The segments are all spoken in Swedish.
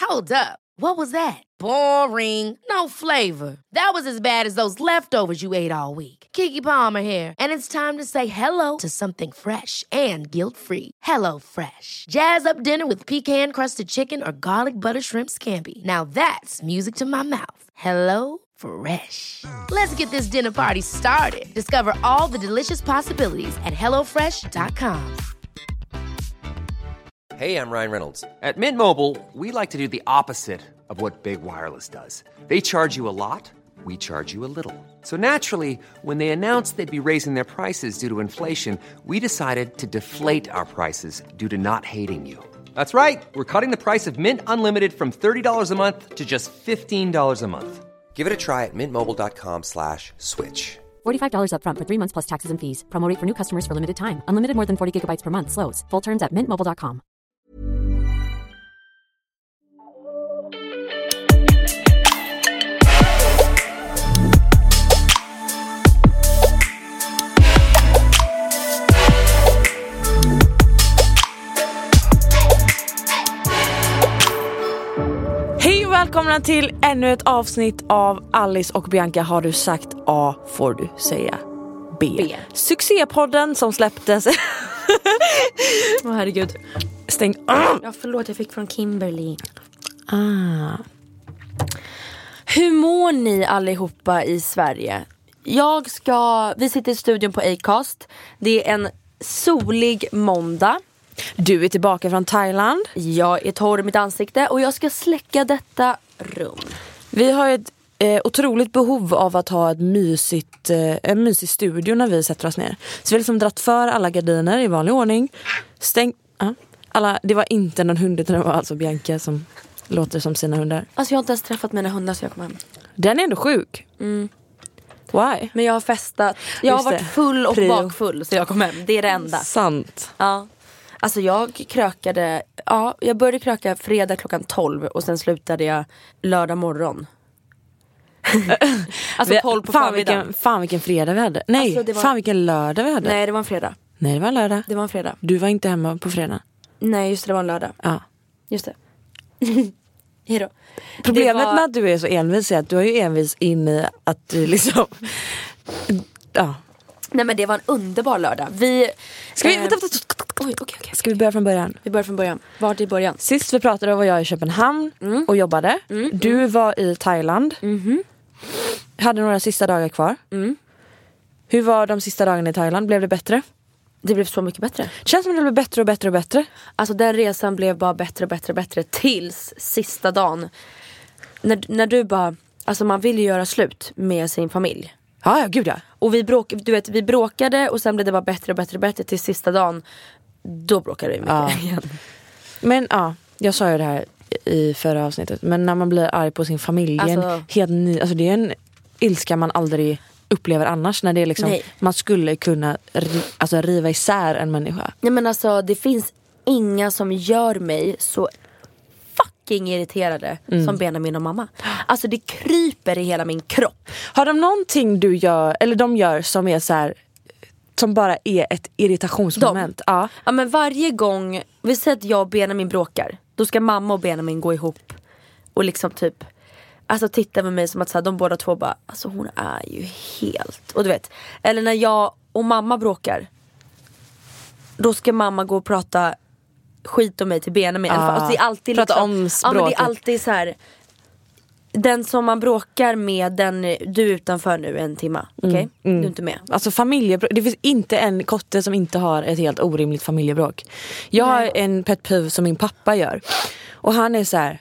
Hold up. What was that? Boring. No flavor. That was as bad as those leftovers you ate all week. Keke Palmer here, and it's time to say hello to something fresh and guilt-free. Hello Fresh. Jazz up dinner with pecan-crusted chicken or garlic butter shrimp scampi. Now that's music to my mouth. Hello Fresh. Let's get this dinner party started. Discover all the delicious possibilities at hellofresh.com. Hey, I'm Ryan Reynolds. At Mint Mobile, we like to do the opposite of what Big Wireless does. They charge you a lot, we charge you a little. So naturally, when they announced they'd be raising their prices due to inflation, we decided to deflate our prices due to not hating you. That's right. We're cutting the price of Mint Unlimited from $30 a month to just $15 a month. Give it a try at mintmobile.com/switch. $45 up front for 3 months plus taxes and fees. Promo rate for new customers for limited time. Unlimited more than 40 gigabytes per month. Slows full terms at mintmobile.com. Välkomna till ännu ett avsnitt av Alice och Bianca. Har du sagt A får du säga B. Succépodden som släpptes. Åh herregud. Stäng. Ja, förlåt, jag fick från Kimberly. Hur mår ni allihopa i Sverige? Vi sitter i studion på Acast. Det är en solig måndag. Du är tillbaka från Thailand. Jag är torr i mitt ansikte och jag ska släcka detta rum. Vi har ett otroligt behov av att ha en mysig studio när vi sätter oss ner. Så vi har liksom dratt för alla gardiner i vanlig ordning. Det var inte någon hund, utan det var alltså Bianca som låter som sina hundar. Alltså jag har inte ens träffat mina hundar så jag kom hem. Den är ändå sjuk. Why? Men jag har festat. Jag har varit full och bakfull så jag kom hem. Det är det enda. Sant. Ja. Alltså jag började kröka fredag klockan 12 och sen slutade jag lördag morgon. Alltså 12 på förmiddagen. Fan vilken fredag vi hade. Nej, alltså fan vilken lördag vi hade. Nej, det var en fredag. Nej, det var en lördag. Det var en fredag. Du var inte hemma på fredag. Nej, just det var en lördag. Ja. Just det. Hejdå. Problemet med att du är så envis är att du är ju envis in i att du liksom... Ja. Nej, men det var en underbar lördag. Ska vi börja från början? Vi börjar från början. Vart i början? Sist vi pratade var jag i Köpenhamn och jobbade. Du var i Thailand. Hade några sista dagar kvar. Hur var de sista dagarna i Thailand? Blev det bättre? Det blev så mycket bättre. Känns som det blev bättre och bättre och bättre. Alltså den resan blev bara bättre och bättre och bättre tills sista dagen. När du bara... Alltså man vill ju göra slut med sin familj. Ja, gud ja. Och vi bråkade och sen blev det bara bättre och bättre och bättre till sista dagen. Då bråkade vi mycket igen. Men jag sa ju det här i förra avsnittet. Men när man blir arg på sin familj, helt ny, alltså det är en ilska man aldrig upplever annars. När det är liksom, man skulle kunna riva isär en människa. Nej, men alltså det finns inga som gör mig så fucking irriterade som Benjamin och mamma. Alltså det kryper i hela min kropp. Har de någonting du gör, eller de gör som är så här, som bara är ett irritationsmoment? Ja, men varje gång vi säger att jag och Benjamin bråkar, då ska mamma och Benjamin gå ihop och liksom typ, alltså titta med mig som att så här, de båda två bara, alltså hon är ju helt, och du vet, eller när jag och mamma bråkar, då ska mamma gå och prata skit om mig till Benjamin. Alltså, det är alltid prata om men det är alltid så här, den som man bråkar med, den du är utanför nu en timme. Okej? Du är inte med. Alltså familjebråk, det finns inte en kotte som inte har ett helt orimligt familjebråk. Jag har en pet peeve som min pappa gör. Och han är så här,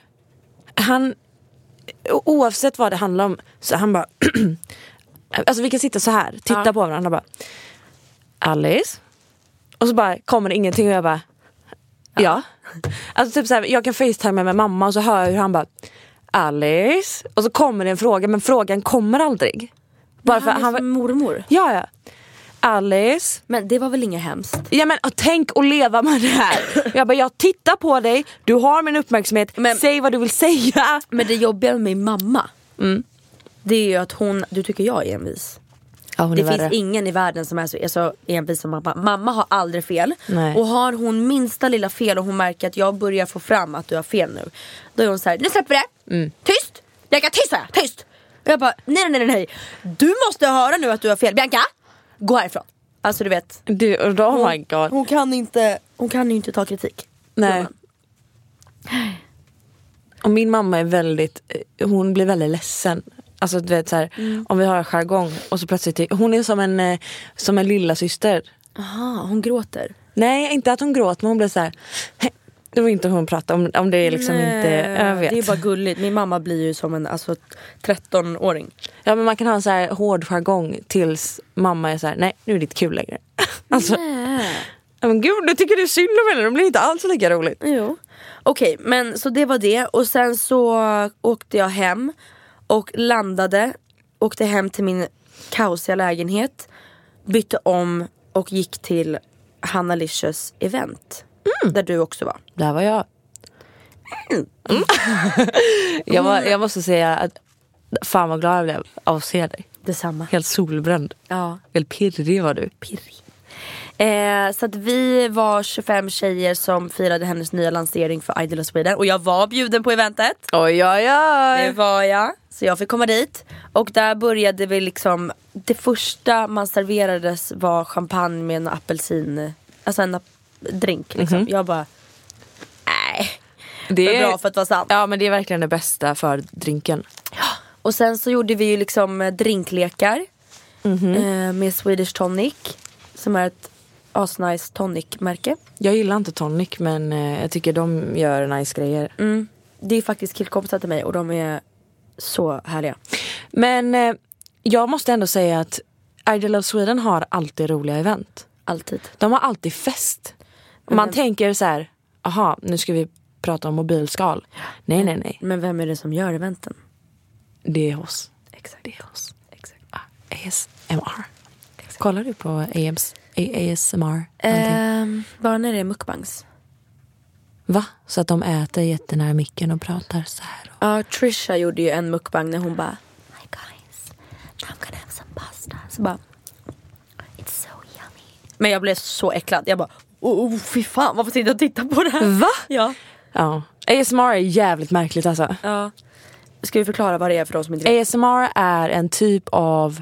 oavsett vad det handlar om, så han bara alltså vi kan sitta så här, titta på varandra och bara Alice. Och så bara kommer det ingenting och jag bara ja. Alltså typ så här, jag kan FaceTime med mamma och så hör jag hur han bara Alice. Och så kommer det en fråga, men frågan kommer aldrig. Bara för han är som mormor. Ja. Alice. Men det var väl inget hemskt? Ja, men tänk att leva med det här. Jag bara, jag tittar på dig. Du har min uppmärksamhet. Men, säg vad du vill säga. Men det jobbiga med min mamma, det är ju att du tycker jag är envis. Det finns ingen i världen som är så envis som mamma. Mamma har aldrig fel. Nej. Och har hon minsta lilla fel och hon märker att jag börjar få fram att du har fel nu, då är hon så här: nu släpper det. Tyst! Bianca, tyst! Tyst! Och jag bara, nej. Du måste höra nu att du har fel. Bianca, gå härifrån. Alltså du vet. Oh my god. Hon kan ju inte ta kritik. Nej. Och min mamma är hon blir väldigt ledsen. Alltså du vet så här, om vi har en jargong och så plötsligt hon är som en lilla syster. Aha, hon gråter. Nej, inte att hon gråter, men hon blir så här. Det var inte hon pratar om det är liksom inte, jag vet. Det är bara gulligt. Min mamma blir ju som en 13-åring. Ja, men man kan ha en så här hård jargong tills mamma är så här: nej, nu är det inte kul längre. Alltså, men gud, du tycker det är synd om henne. De blir inte alls lika roligt. Jo. Okej, men så det var det. Och sen så åkte jag hem och åkte hem till min kaosiga lägenhet, bytte om och gick till Hanna Licious event. Där du också var. Där var jag. Jag måste säga att fan vad glad jag blev av att se dig. Detsamma. Helt solbränd. Ja. Helt pirrig var du. Pirrig. Så att vi var 25 tjejer som firade hennes nya lansering för Idol of Sweden. Och jag var bjuden på eventet. Oj. Det var jag. Så jag fick komma dit. Och där började vi liksom, det första man serverades var champagne med en apelsin. Alltså en drink liksom. Jag bara, nej. Det är bra för att vara sant. Ja, men det är verkligen det bästa för drinken. Ja. Och sen så gjorde vi ju liksom drinklekar. Med Swedish Tonic, som är ett asnice tonic-märke. Jag gillar inte tonic, men jag tycker de gör nice grejer. Det är faktiskt killkompisar till mig och de är så härliga. Men jag måste ändå säga att Idol of Sweden har alltid roliga event. Alltid. De har alltid fest. Man tänker så här: aha, nu ska vi prata om mobilskal. Nej. Men vem är det som gör eventen? Det är oss. Exakt. Det är oss. Exakt. ASMR. Exakt. Kollar du på ASMR? Bara när det är mukbangs. Va? Så att de äter jättenära micken och pratar så här. Ja, Trisha gjorde ju en mukbang när hon bara, hi guys, I'm gonna have some pasta. Så bara, it's so yummy. Men jag blev så äcklad. Jag bara, fy fan, varför sitter jag och tittar på det här? Va? Ja. Ja. ASMR är jävligt märkligt alltså. Ja. Ska vi förklara vad det är för de som inte vet? ASMR är en typ av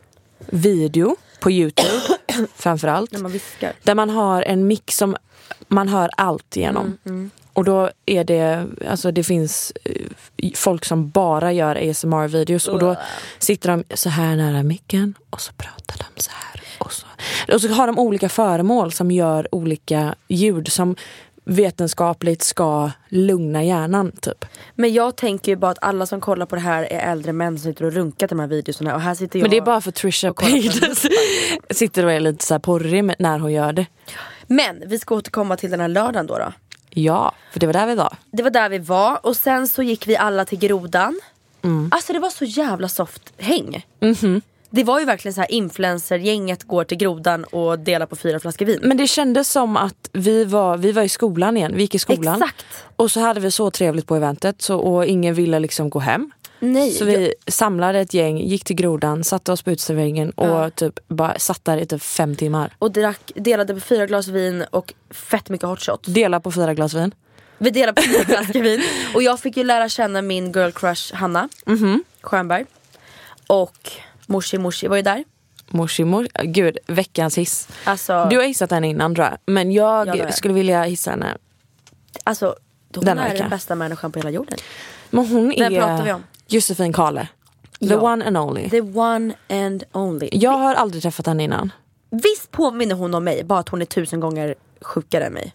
video på YouTube framförallt. När man viskar. Där man har en mick som man hör allt igenom. Och då är det, alltså det finns folk som bara gör ASMR-videos. Och då sitter de så här nära micken och så pratar de så här. Och så har de olika föremål som gör olika ljud som vetenskapligt ska lugna hjärnan typ. Men jag tänker ju bara att alla som kollar på det här är äldre män som sitter och runkar de här videorna. Och här sitter jag. Men det är bara för Trisha Paytas sitter och är lite så här porrig när hon gör det. Men vi ska återkomma till den här lördagen då. Ja, för det var där vi var. Det var där vi var. Och sen så gick vi alla till Grodan. Alltså det var så jävla soft häng. Det var ju verkligen så här, influencer-gänget går till Grodan och delar på 4 flaskor vin. Men det kändes som att vi var i skolan igen. Vi gick i skolan. Exakt. Och så hade vi så trevligt på eventet. Och ingen ville liksom gå hem. Nej. Så vi samlade ett gäng, gick till Grodan, satte oss på uteserveringen och typ bara satt där i typ 5 timmar. Och delade på 4 glas vin och fett mycket hot shots. Dela på 4 glas vin. Vi delade på 4 flaskor vin. Och jag fick ju lära känna min girl crush Hanna Stjernberg. Och Morsi var ju där. Morsi, gud, veckans hiss. Alltså, du har hissat henne innan tror jag. Men jag skulle vilja hissa henne. Alltså, hon är den bästa människan på hela jorden. Men hon Vem pratar vi om? Josefin Kahle. The one and only. The one and only. Jag har aldrig träffat henne innan. Visst påminner hon om mig, bara att hon är 1000 gånger sjukare än mig.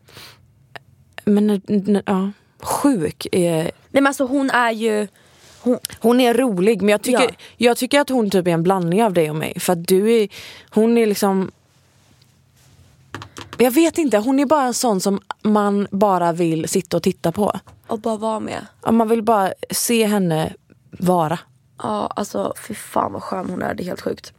Men ja, sjuk är... Nej men alltså hon är ju... Hon är rolig, men jag tycker att hon typ är en blandning av dig och mig. För att hon är liksom... Jag vet inte, hon är bara en sån som man bara vill sitta och titta på. Och bara vara med. Ja, man vill bara se henne vara. Ja, alltså fy fan vad skön hon är, det är helt sjukt.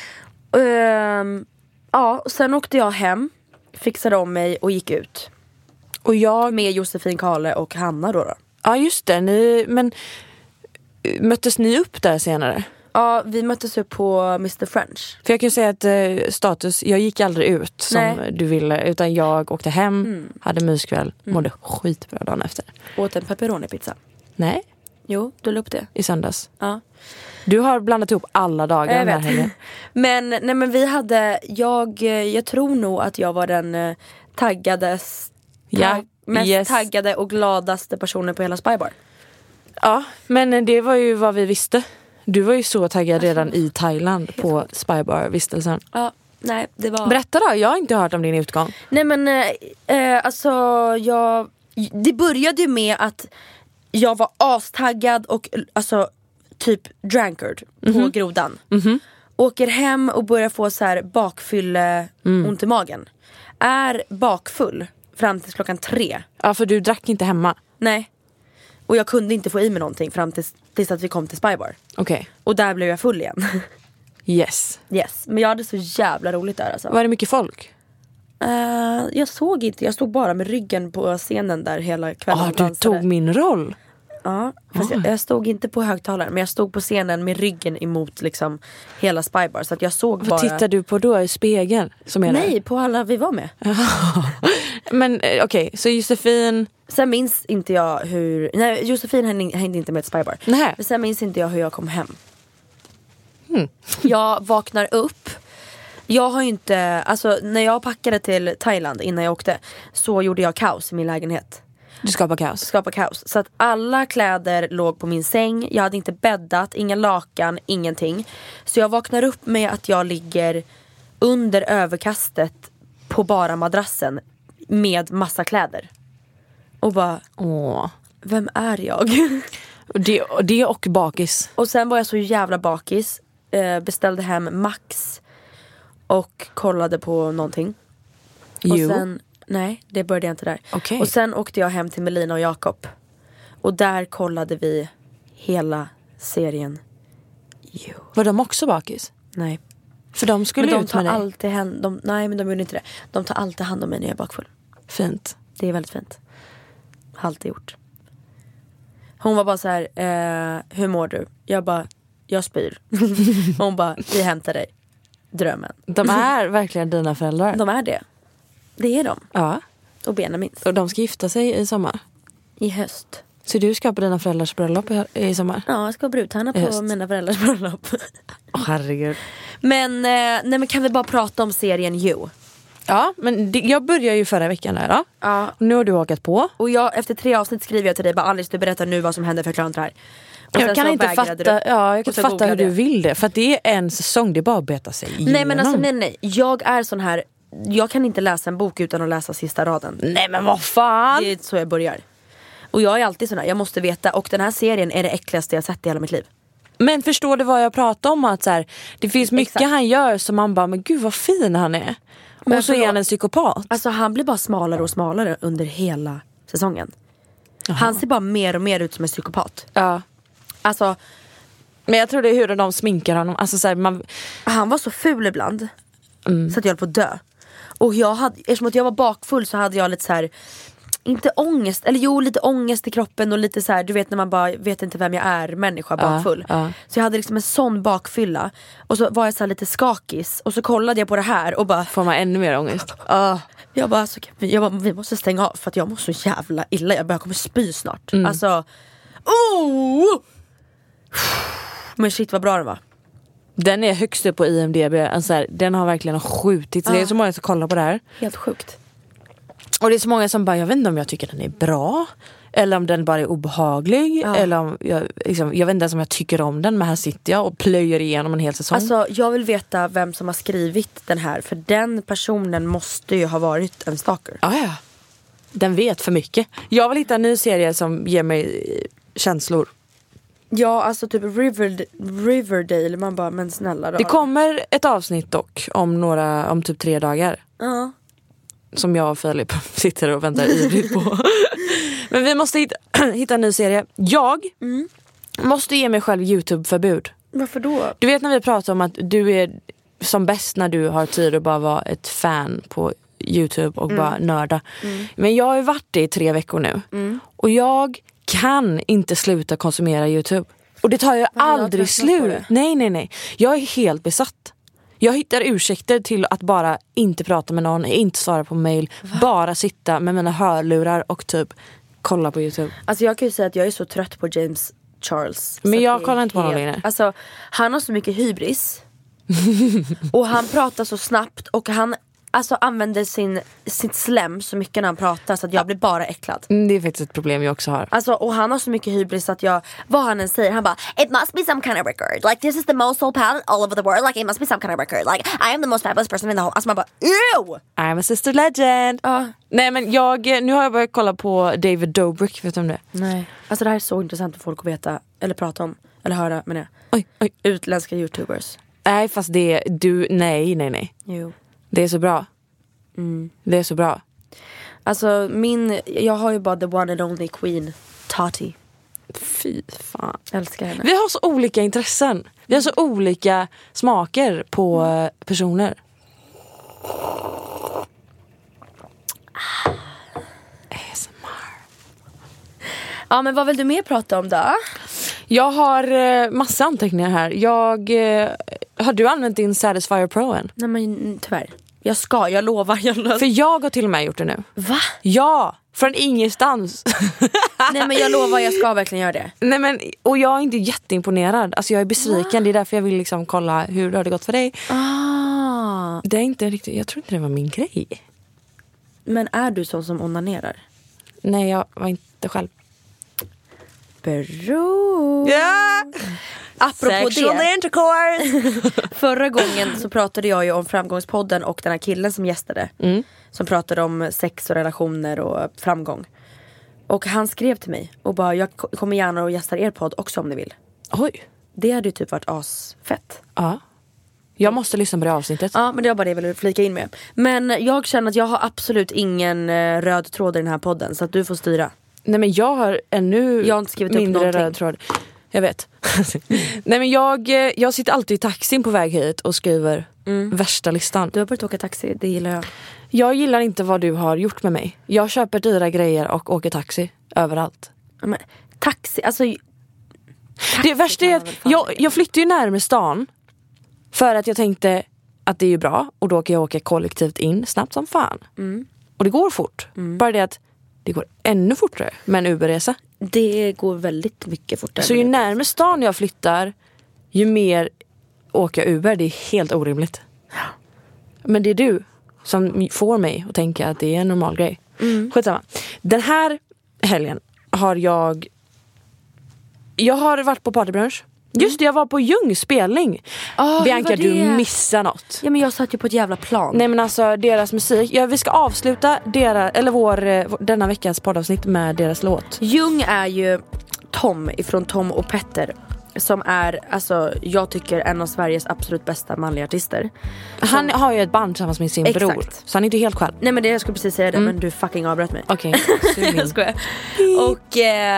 Ja, och sen åkte jag hem, fixade om mig och gick ut. Och jag... Med Josefin Kahle och Hanna då. Ja, just det. Men möttes ni upp där senare? Ja, vi möttes upp på Mr. French. För jag kan ju säga att status, jag gick aldrig ut som du ville, utan jag åkte hem, hade myskväll, mådde skitbra dagen efter. Åt en pepperoni-pizza. Nej. Jo, du la upp det. I söndags. Ja. Du har blandat ihop alla dagar jag den här helgen. men vi hade, jag tror nog att jag var den mest taggade och gladaste personen på hela Spybar. Ja, men det var ju vad vi visste. Du var ju så taggad redan i Thailand på Spybar-vistelsen. Ja, nej, det var... Berätta då, jag har inte hört om din utgång. Nej men, alltså det började ju med att jag var astaggad och alltså typ drankard på grodan. Åker hem och börjar få så här bakfylle ont i magen. Är bakfull fram till 3:00. Ja, för du drack inte hemma. Nej. Och jag kunde inte få i mig någonting fram tills att vi kom till Spybar. Okej. Och där blev jag full igen. Yes. Men jag hade så jävla roligt där alltså. Var det mycket folk? Jag såg inte, jag stod bara med ryggen på scenen där hela kvällen. Du tog min roll. Ja, fast jag stod inte på högtalaren, men jag stod på scenen med ryggen emot liksom hela Spybar, så att jag såg bara... Vad tittar du på då i spegeln? Nej, på alla vi var med. Men okej, så Josefin... Sen minns inte jag hur... Nej, Josefin hängde inte med ett Spybar. Nej. Men sen minns inte jag hur jag kom hem. Jag vaknar upp. Jag har ju inte... Alltså, när jag packade till Thailand innan jag åkte, så gjorde jag kaos i min lägenhet. Du skapar kaos. Så att alla kläder låg på min säng. Jag hade inte bäddat, inga lakan, ingenting. Så jag vaknar upp med att jag ligger under överkastet på bara madrassen med massa kläder. Och bara, vem är jag? Det och bakis. Och sen var jag så jävla bakis. Beställde hem Max och kollade på någonting. Och sen... Nej, det började jag inte där. Okay. Och sen åkte jag hem till Melina och Jakob. Och där kollade vi hela serien. Var de också bakis? Nej. För de skulle men de ut tar med dig? alltid nej, men de gjorde inte det. De tar alltid hand om mig när jag är bakfull. Fint. Det är väldigt fint. Har alltid gjort. Hon var bara så här, hur mår du? Jag bara, jag spyr. Hon bara, vi hämtar dig. Drömmen. De är verkligen dina föräldrar. De är det. Det är de. Ja. Och Benjamin. Och de ska gifta sig i sommar. I höst. Så du ska på dina föräldrars bröllop i sommar? Ja, jag ska ha brudtärna på mina föräldrars bröllop. Herregud. Men kan vi bara prata om serien You? Ja, men jag började ju förra veckan där då. Ja. Nu har du hakat på. Och efter 3 avsnitt skriver jag till dig bara, Alice, du berättar nu vad som händer, förklara inte det här. Jag kan inte fatta hur du vill det. För att det är en säsong, det är bara att beta sig igenom. Nej men alltså nej. Jag är sån här, jag kan inte läsa en bok utan att läsa sista raden. Nej men vad fan. Det är så jag börjar. Och jag är alltid sån här, jag måste veta. Och den här serien är det äckligaste jag sett i hela mitt liv. Men förstår du vad jag pratar om? Att så här, det finns mycket han gör som man bara, men gud vad fin han är. Och så är han en psykopat. Alltså han blir bara smalare och smalare under hela säsongen. Aha. Han ser bara mer och mer ut som en psykopat. Ja. Alltså, men jag tror det är hur de sminkar honom. Alltså, så här, han var så ful ibland. Så att jag höll på att dö. Och eftersom att jag var bakfull så hade jag lite så här, inte ångest, eller jo lite ångest i kroppen. Och lite så här, du vet när man bara vet inte vem jag är, människa bakfull. Så jag hade liksom en sån bakfylla. Och så var jag så här lite skakis. Och så kollade jag på det här och bara, får man ännu mer ångest? Jag bara, vi måste stänga av. För att jag mår så jävla illa. Jag kommer spy snart. Alltså men shit vad bra den var. Den är högst upp på IMDb. Alltså här, den har verkligen skjutit. Det är så många som kollar på det här. Helt sjukt. Och det är så många som bara, jag vet inte om jag tycker den är bra. Eller om den bara är obehaglig. Eller om jag vet inte ens om jag tycker om den. Men här sitter jag och plöjer igenom en hel säsong. Alltså jag vill veta vem som har skrivit den här. För den personen måste ju ha varit en stalker. Ja. Den vet för mycket. Jag vill hitta en ny serie som ger mig känslor. Ja, alltså typ Riverdale. Man bara, men snälla då. Det kommer ett avsnitt dock om typ 3 dagar. Ja. Som jag och Filip sitter och väntar ivrigt på. Men vi måste hitta en ny serie. Jag måste ge mig själv YouTube-förbud. Varför då? Du vet när vi pratar om att du är som bäst när du har tid att bara vara ett fan på YouTube och bara nörda. Men jag har ju varit det i 3 veckor nu. Och jag kan inte sluta konsumera YouTube. Och det tar ju jag aldrig tröttnat på slut. det. Nej. Jag är helt besatt. Jag hittar ursäkter till att bara inte prata med någon, inte svara på mail, bara sitta med mina hörlurar och typ kolla på YouTube. Alltså jag kan ju säga att jag är så trött på James Charles. Men så jag att det är kollar inte på honom längre. Alltså han har så mycket hybris. Och han pratar så snabbt och han använder sitt slem så mycket när han pratar så att jag blir bara äcklad. Det är faktiskt ett problem jag också har. Alltså, och han har så mycket hybris att vad han än säger, han bara it must be some kind of record, like this is the most sold palette all over the world, like it must be some kind of record, like I am the most fabulous person in the whole. Alltså man bara ew! I'm a sister legend. Nej men nu har jag börjat kolla på David Dobrik, vet du om det? Nej. Alltså det här är så intressant för folk att veta, eller prata om, eller höra, men Oj. utländska youtubers. Nej fast nej. Jo. Det är så bra. Det är så bra. Alltså jag har ju bara the one and only queen Tati. Fy fan. Älskar henne. Vi har så olika intressen. Vi har så olika smaker på personer. ASMR. Ja men vad vill du mer prata om då? Jag har massa anteckningar här. Har du använt din Satisfyer Pro än? Nej men tyvärr. Jag lovar. För jag har till och med gjort det nu. Va? Ja, från ingenstans. Nej men jag lovar, jag ska verkligen göra det. Nej men, och jag är inte jätteimponerad. Alltså jag är besviken, det är därför jag vill liksom kolla hur har det gått för dig. Det är inte riktigt, jag tror inte det var min grej. Men är du sån som onanerar? Nej, jag var inte själv. Bro. Ja! Apropå Sexual det. intercourse. Förra gången så pratade jag ju om Framgångspodden och den här killen som gästade. Som pratade om sex och relationer och framgång. Och han skrev till mig och bara, jag kommer gärna och gästar er podd också om ni vill. Oj. Det hade ju typ varit asfett. Ja. Jag måste lyssna på det avsnittet. Ja, men det var bara det jag ville flika in med. Men jag känner att jag har absolut ingen röd tråd i den här podden. Så att du får styra. Nej men jag har ännu Jag har inte skrivit upp mindre någonting. röd tråd. Jag vet. Nej men jag sitter alltid i taxin på väg hit och skriver värsta listan. Du har börjat åka taxi, det gillar jag. Jag gillar inte vad du har gjort med mig. Jag köper dyra grejer och åker taxi överallt. Men, taxi, alltså... Det värsta är att jag flyttade ju närmare stan. För att jag tänkte att det är ju bra. Och då kan jag åka kollektivt in snabbt som fan. Och det går fort. Bara det att det går ännu fortare med en Uberresa. Det går väldigt mycket fortare. Så ju närmare stan jag flyttar, ju mer åka Uber. Det är helt orimligt. Men det är du som får mig att tänka att det är en normal grej. Skitsamma. Den här helgen har jag har varit på partybrunch. Just det, jag var på Ljungs spelning. Bianca, du missar något. Ja men jag satt ju på ett jävla plan. Nej men alltså deras musik. Vi ska avsluta denna veckans poddavsnitt med deras låt. Ljung är ju Tom ifrån Tom och Petter. Som är, alltså jag tycker en av Sveriges absolut bästa manliga artister. Han har ju ett band tillsammans med sin bror. Så han är inte helt själv. Nej men det jag skulle precis säga det, men du fucking avbröt mig. Okej. Jag skojar. Och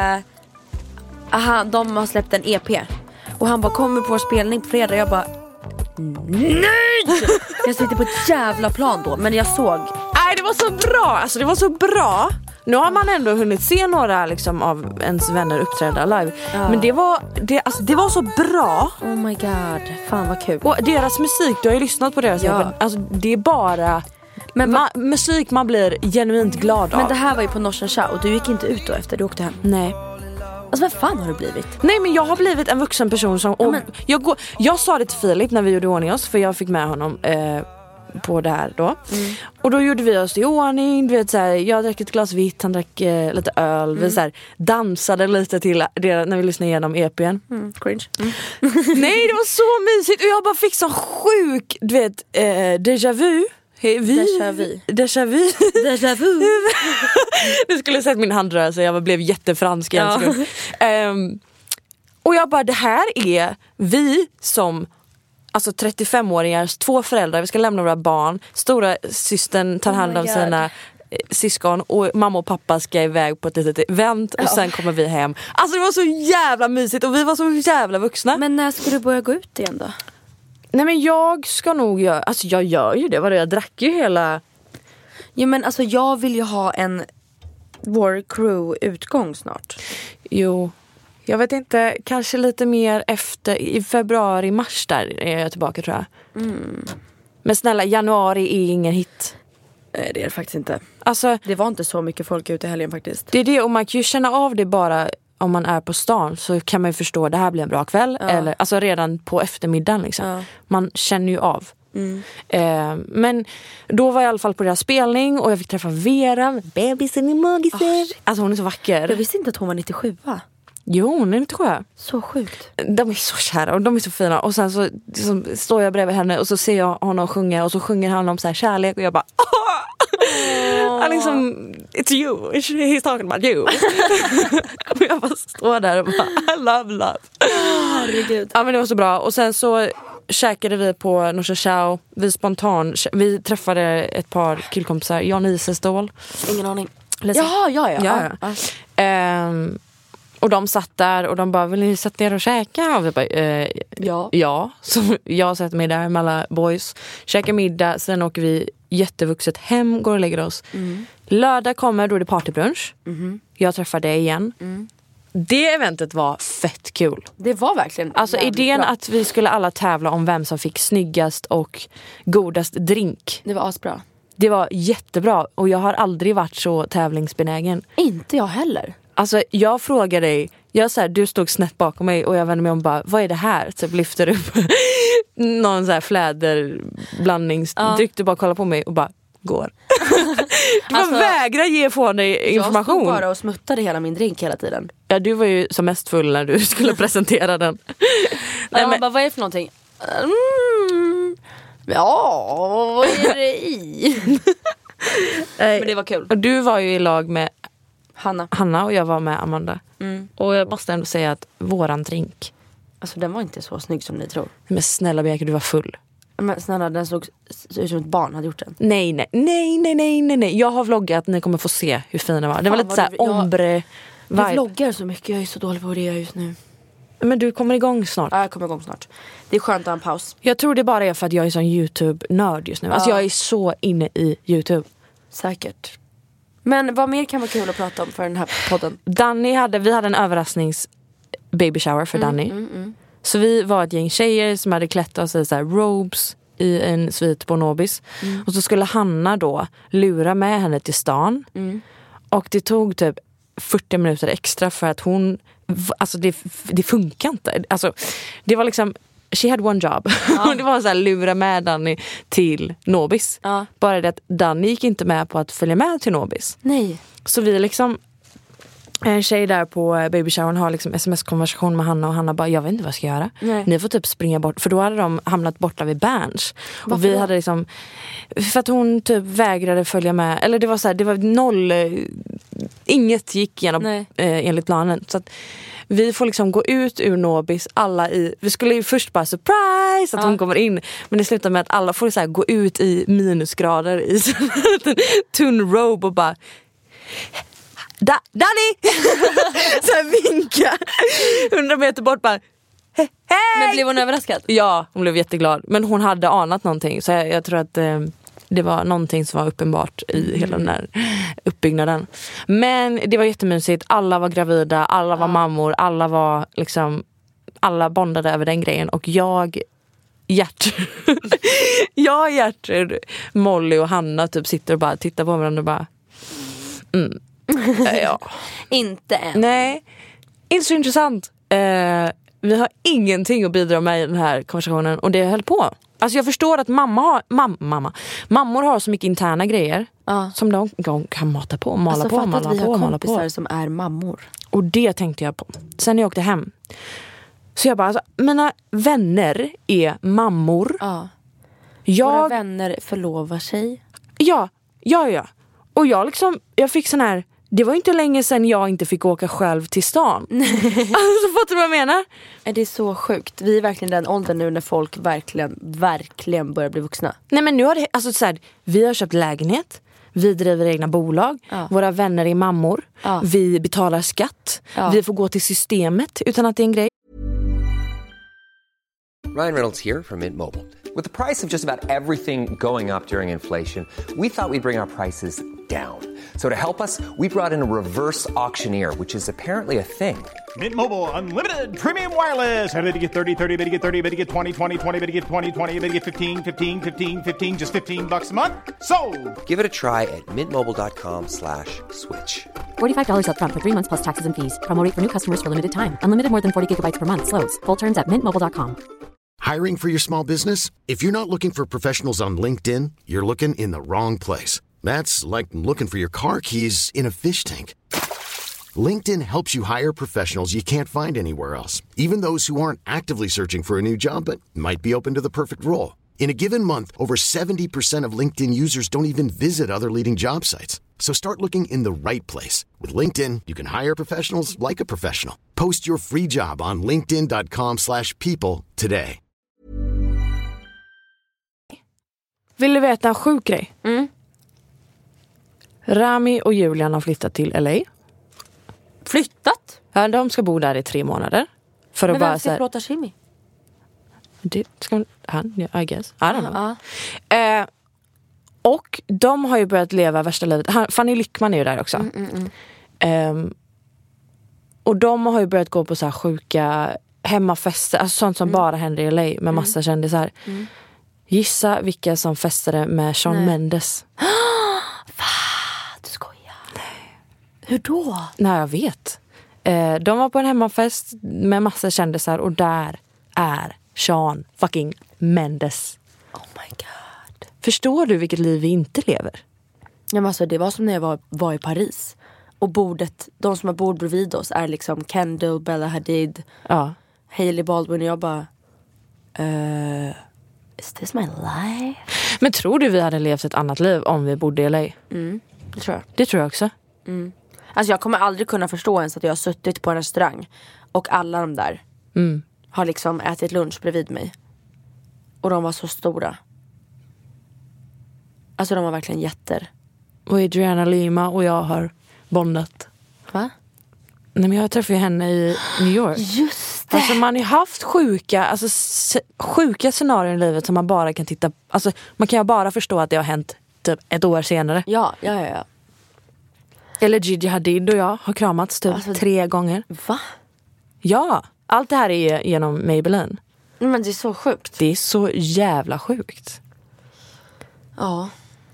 de har släppt en EP. Och han bara, kommer på vår spelning på fredag. Jag bara, nej! Jag sitter på ett jävla plan då. Men jag såg. Nej, det var så bra. Alltså det var så bra. Nu har man ändå hunnit se några liksom, av ens vänner uppträda live. Men det var så bra. Oh my god, fan vad kul. Och deras musik, du har ju lyssnat på deras musik. Alltså det är bara musik man blir genuint glad av. Men det här var ju på Norsen Show. Och du gick inte ut då efter du åkte hem. Nej. Alltså vad fan har du blivit? Nej men jag har blivit en vuxen person som jag sa det till Filip när vi gjorde ordning oss. För jag fick med honom på det här då. Och då gjorde vi oss i ordning. Du vet, så här, jag drack ett glas vitt, han drack lite öl. Vi så här, dansade lite till det när vi lyssnade igenom EPn. Cringe. Nej, det var så mysigt. Och jag bara fick sån sjuk, du vet, déjà vu. Déjà vu. Du skulle sett min handrörelse. Jag blev jättefransk igen. Och jag bara, det här är vi som alltså 35-åringar, 2 föräldrar, vi ska lämna våra barn. Stora systern tar hand om sina syskon och mamma och pappa ska iväg på ett litet event och sen kommer vi hem. Alltså det var så jävla mysigt och vi var så jävla vuxna. Men när ska du börja gå ut igen då? Nej men jag ska nog göra, alltså jag gör ju det, jag drack ju hela. Ja men alltså jag vill ju ha vår crew utgång snart. Jo. Jag vet inte, kanske lite mer efter, i februari-mars där är jag tillbaka tror jag. Men snälla, januari är ingen hit. Nej, det är det faktiskt inte. Alltså, Det var inte så mycket folk ute i helgen faktiskt. det är det, och man kan ju känna av det bara om man är på stan, så kan man ju förstå det här blir en bra kväll. Eller, alltså redan på eftermiddagen liksom. Man känner ju av. Men då var jag i alla fall på deras spelning och jag fick träffa Vera, bebisen i magisen. Alltså hon är så vacker. Jag visste inte att hon var 97, va? Jo, hon är 97. Så sjukt. De är så kära och de är så fina. Och sen så står jag bredvid henne och så ser jag honom sjunga. Och så sjunger han om så här kärlek. Och jag bara han liksom, it's you, he's talking about you. Och jag bara står där och bara I love. Herregud. Ja, men det var så bra. Och sen så käkade vi på Norsa Chow. Vi träffade ett par killkompisar, Jan Isestål. Ingen aning. Ja. Och de satt där och de bara, vill ni sätta er och käka? Och vi bara, ja. Så jag sätter mig där med alla boys, käkar middag, sen åker vi jättevuxet hem, går och lägger oss. Lördag kommer, då är det partybrunch. Jag träffar dig igen. Det eventet var fett kul. Det var verkligen. Alltså idén bra. att vi skulle alla tävla om vem som fick snyggast och godast drink. Det var asbra. Det var jättebra och jag har aldrig varit så tävlingsbenägen. Inte jag heller. Alltså jag frågar dig, du stod snett bakom mig och jag vände mig om och bara, vad är det här? Typ lyfter upp någon så här fläderblandningsdryck, du bara kollar på mig och bara går. Du bara vägrar ge från dig information. Jag stod bara och smuttade hela min drink hela tiden. Ja, du var ju som mest full när du skulle presentera den. Nej, men bara, vad är det för någonting? Ja, vad är det i? Men det var kul. Och du var ju i lag med Hanna och jag var med Amanda. Och jag måste ändå säga att våran drink, alltså den var inte så snygg som ni tror. Men snälla Bianca, du var full. Men snälla, den såg ut som ett barn hade gjort den. Nej. Jag har vloggat, ni kommer få se hur fin den var. Det var lite såhär ombre vibe. Du vloggar så mycket, jag är så dålig på det jag just nu. Men du kommer igång snart. Ja, jag kommer igång snart. Det är skönt att ha en paus. Jag tror det bara är för att jag är sån YouTube-nörd just nu. Alltså jag är så inne i YouTube. Säkert. Men vad mer kan vara kul att prata om för den här podden? Vi hade en överrasknings baby shower för Danny. Så vi var ett gäng tjejer som hade klätt oss i så här robes i en svit på Nobis. Och så skulle Hanna då lura med henne till stan. Och det tog typ 40 minuter extra för att hon, alltså det funkar inte. Alltså det var liksom, she had one job. Det var så här, lura med Danny till Nobis. Bara det att Danny gick inte med på att följa med till Nobis. Nej. Så vi liksom, en tjej där på babyshowen har liksom sms-konversation med Hanna och Hanna bara, jag vet inte vad jag ska göra. Nej. Ni får typ springa bort, för då hade de hamnat borta vid Berns. Och vi hade liksom, för att hon typ vägrade följa med, eller det var så här, det var noll, inget gick igenom enligt planen. Så att vi får liksom gå ut ur Nobis, vi skulle ju först bara surprise att hon kommer in, men det slutar med att alla får så här gå ut i minusgrader i en tunn robe och bara Danny! Så här vinka 100 meter bort bara hej! Men blev hon överraskad? Ja, hon blev jätteglad. Men hon hade anat någonting. Så jag tror att det var någonting som var uppenbart i hela den här uppbyggnaden. Men det var jättemysigt. Alla var gravida, alla var mammor, alla var liksom, alla bondade över den grejen. Och Gertrud, Molly och Hanna typ sitter och bara tittar på varandra och bara ja. Inte än. Nej, inte så intressant. Vi har ingenting att bidra med i den här konversationen. Och det höll på. Alltså jag förstår att mammor har så mycket interna grejer som de kan mata på, mala på. Alltså att vi har kompisar som är mammor. Och det tänkte jag på. Sen när jag åkte hem, så jag bara, alltså, mina vänner är mammor. Våra vänner förlovar sig. Ja. Och jag fick sån här, det var inte länge sedan jag inte fick åka själv till stan. Alltså fattar du vad jag menar? Det är så sjukt. Vi är verkligen den åldern nu när folk verkligen börjar bli vuxna. Nej, men nu har det, alltså så här, vi har köpt lägenhet, vi driver egna bolag, våra vänner är mammor, vi betalar skatt, vi får gå till systemet utan att det är en grej. Ryan Reynolds here from Mint Mobile. With the price of just about everything going up during inflation, we thought we'd bring our prices down. So to help us, we brought in a reverse auctioneer, which is apparently a thing. Mint Mobile Unlimited Premium Wireless. How to get 30, 30, bit to get 30, bit to get 20, 20, 20, bit to get 20, 20, bit to get 15, 15, 15, 15, just $15 a month? Sold! Give it a try at mintmobile.com/switch. $45 up front for 3 months plus taxes and fees. Promo rate for new customers for limited time. Unlimited more than 40 gigabytes per month. Slows full terms at mintmobile.com. Hiring for your small business? If you're not looking for professionals on LinkedIn, you're looking in the wrong place. That's like looking for your car keys in a fish tank. LinkedIn helps you hire professionals you can't find anywhere else, even those who aren't actively searching for a new job but might be open to the perfect role. In a given month, over 70% of LinkedIn users don't even visit other leading job sites. So start looking in the right place. With LinkedIn, you can hire professionals like a professional. Post your free job on linkedin.com/people today. Vill du veta en sjuk grej? Rami och Julian har flyttat till LA. Flyttat? Ja, de ska bo där i 3 månader. För att Men bara vem ska plåta Jimmy? Det ska han, I guess. I don't know. Och de har ju börjat leva värsta livet. Fanny Lyckman är ju där också. Och de har ju börjat gå på så här sjuka hemmafester. Alltså sånt som bara händer i LA med massa kändisar. Gissa vilka som festade med Shawn Mendes. Va? Du skojar? Nej. Hur då? Nej, jag vet. De var på en hemmafest med massa kändisar. Och där är Shawn fucking Mendes. Oh my god. Förstår du vilket liv vi inte lever? Ja, men alltså, det var som när jag var i Paris. Och de som har bord bredvid oss är liksom Kendall, Bella Hadid, Hailey Baldwin. Och jag bara... Is this my life? Men tror du vi hade levt ett annat liv om vi bodde i LA? Det tror jag. Det tror jag också. Alltså jag kommer aldrig kunna förstå ens att jag har suttit på en restaurang och alla de där har liksom ätit lunch bredvid mig. Och de var så stora. Alltså de var verkligen jätter. Och Adriana Lima och jag har bondat. Va? Nej, men jag träffade henne i New York. Just det! Alltså man har haft sjuka scenarier i livet som man bara kan titta... Alltså man kan ju bara förstå att det har hänt typ 1 år senare. Ja. Eller Gigi Hadid och jag har kramats typ 3 gånger. Va? Ja, allt det här är genom Maybelline. Men det är så sjukt. Det är så jävla sjukt. Ja.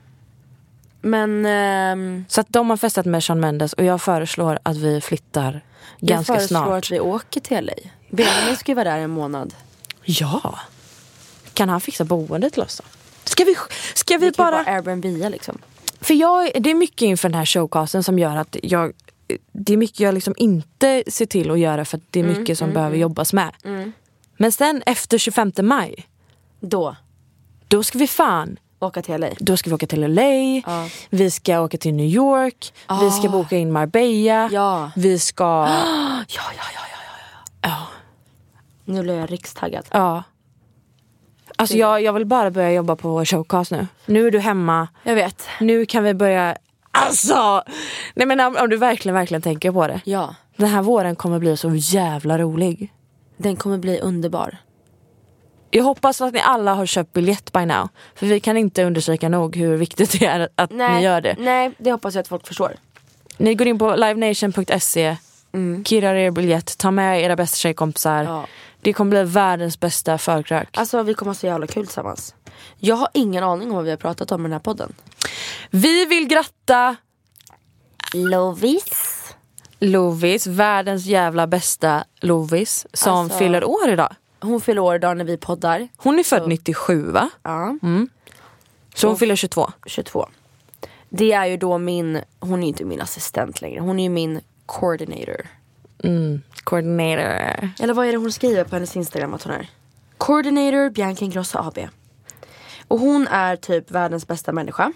Men... Så att de har festat med Shawn Mendes och jag föreslår att vi flyttar ganska snart. Jag föreslår att vi åker till LA. Benjamin ska ju vara där en månad. Ja. Kan han fixa boendet till oss då? Ska vi bara... Airbnb liksom. För det är mycket inför den här showcasten som gör att det är mycket jag liksom inte ser till att göra för att det är mycket som behöver jobbas med. Men sen efter 25 maj då ska vi fan åka till LA. Då ska vi åka till LA. Vi ska åka till New York. Vi ska boka in Marbella. Ja. Vi ska... Ja. Nu blir jag rikstaggad. Ja. Alltså jag vill bara börja jobba på vår showcast nu. Nu är du hemma. Jag vet. Nu kan vi börja... Alltså! Nej men om du verkligen tänker på det. Ja. Den här våren kommer bli så jävla rolig. Den kommer bli underbar. Jag hoppas att ni alla har köpt biljett by now. För vi kan inte undersöka nog hur viktigt det är att ni gör det. Nej, det hoppas jag att folk förstår. Ni går in på livenation.se, kirrar er biljett, ta med era bästa tjejkompisar. Ja. Det kommer bli världens bästa förkrök. Alltså vi kommer ha så jävla kul tillsammans. Jag har ingen aning om vad vi har pratat om i den här podden. Vi vill gratta Lovis, världens jävla bästa Lovis, som fyller år idag. Hon fyller år idag när vi poddar. Hon är född 97, va? Ja. Så hon fyller 22. 22. Det är ju då hon är inte min assistent längre. Hon är ju min coordinator. Coordinator. Eller vad är det hon skriver på hennes Instagram att hon är? Coordinator Bianca Ingrosso AB. Och hon är typ världens bästa människa.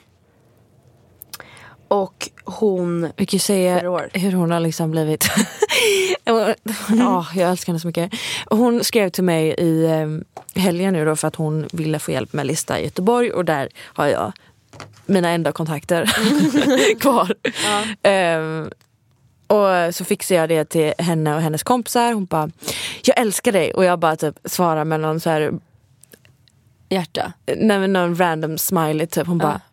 Och hon... Vi kan ju säga hur hon har liksom blivit... jag älskar henne så mycket. Hon skrev till mig i helgen nu då för att hon ville få hjälp med lista i Göteborg. Och där har jag mina enda kontakter kvar. Och så fixade jag det till henne och hennes kompisar. Hon bara, jag älskar dig. Och jag bara typ svarar med någon så här... hjärta. Nej, någon random smiley typ. Hon bara,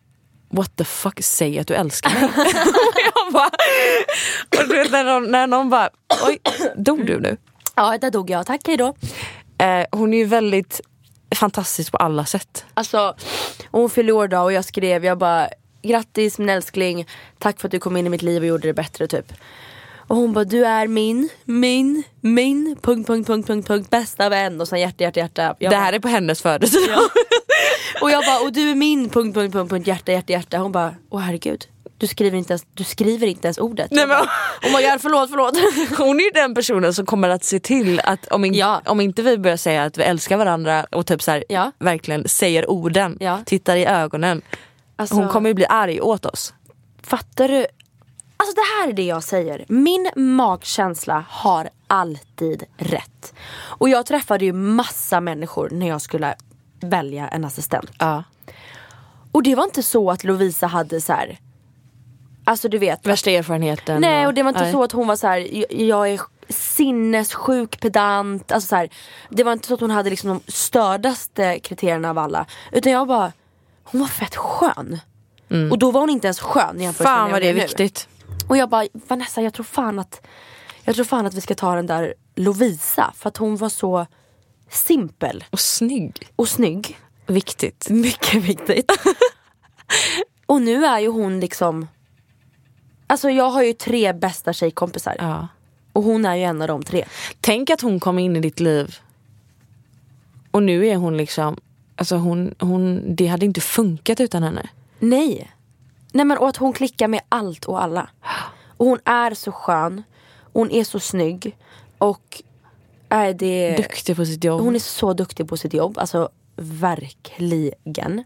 what the fuck, säg att du älskar mig. Jag bara, och du vet, när någon bara, oj, dog du nu? Ja, där dog jag, tack, hejdå. Hon är ju väldigt fantastisk på alla sätt. Alltså, hon fyllde år då och jag bara, grattis min älskling, tack för att du kom in i mitt liv och gjorde det bättre typ. Och hon bara, du är min bästa vän. Och sen hjärta. Det här är på hennes födelsedag. Ja. Och jag bara, och du är min hjärta. Hon bara, åh herregud, du skriver inte ens ordet. Nej, men... Oh my god, förlåt. Hon är ju den personen som kommer att se till att om inte vi börjar säga att vi älskar varandra och typ så här, verkligen säger orden, tittar i ögonen, alltså, hon kommer ju bli arg åt oss. Fattar du? Alltså det här är det jag säger. Min magkänsla har alltid rätt. Och jag träffade ju massa människor när jag skulle välja en assistent. Ja. Och det var inte så att Lovisa hade så här, alltså du vet, värsta erfarenheten. Nej, och det var inte så att hon var så här, jag är sinnessjuk pedant. Alltså så här, det var inte så att hon hade liksom de stördaste kriterierna av alla. Utan jag bara, hon var fett skön. Och då var hon inte ens skön jämfört med fan vad det är viktigt. Och jag bara, Vanessa, jag tror fan att vi ska ta den där Lovisa. För att hon var så simpel. Och snygg. Viktigt. Mycket viktigt. Och nu är ju hon liksom, alltså jag har ju 3 bästa tjejkompisar. Ja. Och hon är ju en av de 3. Tänk att hon kom in i ditt liv. Och nu är hon liksom, alltså hon det hade inte funkat utan henne. Nej men, och att hon klickar med allt och alla. Och hon är så skön. Hon är så snygg. Och är det duktig på sitt jobb. Hon är så duktig på sitt jobb. Alltså verkligen.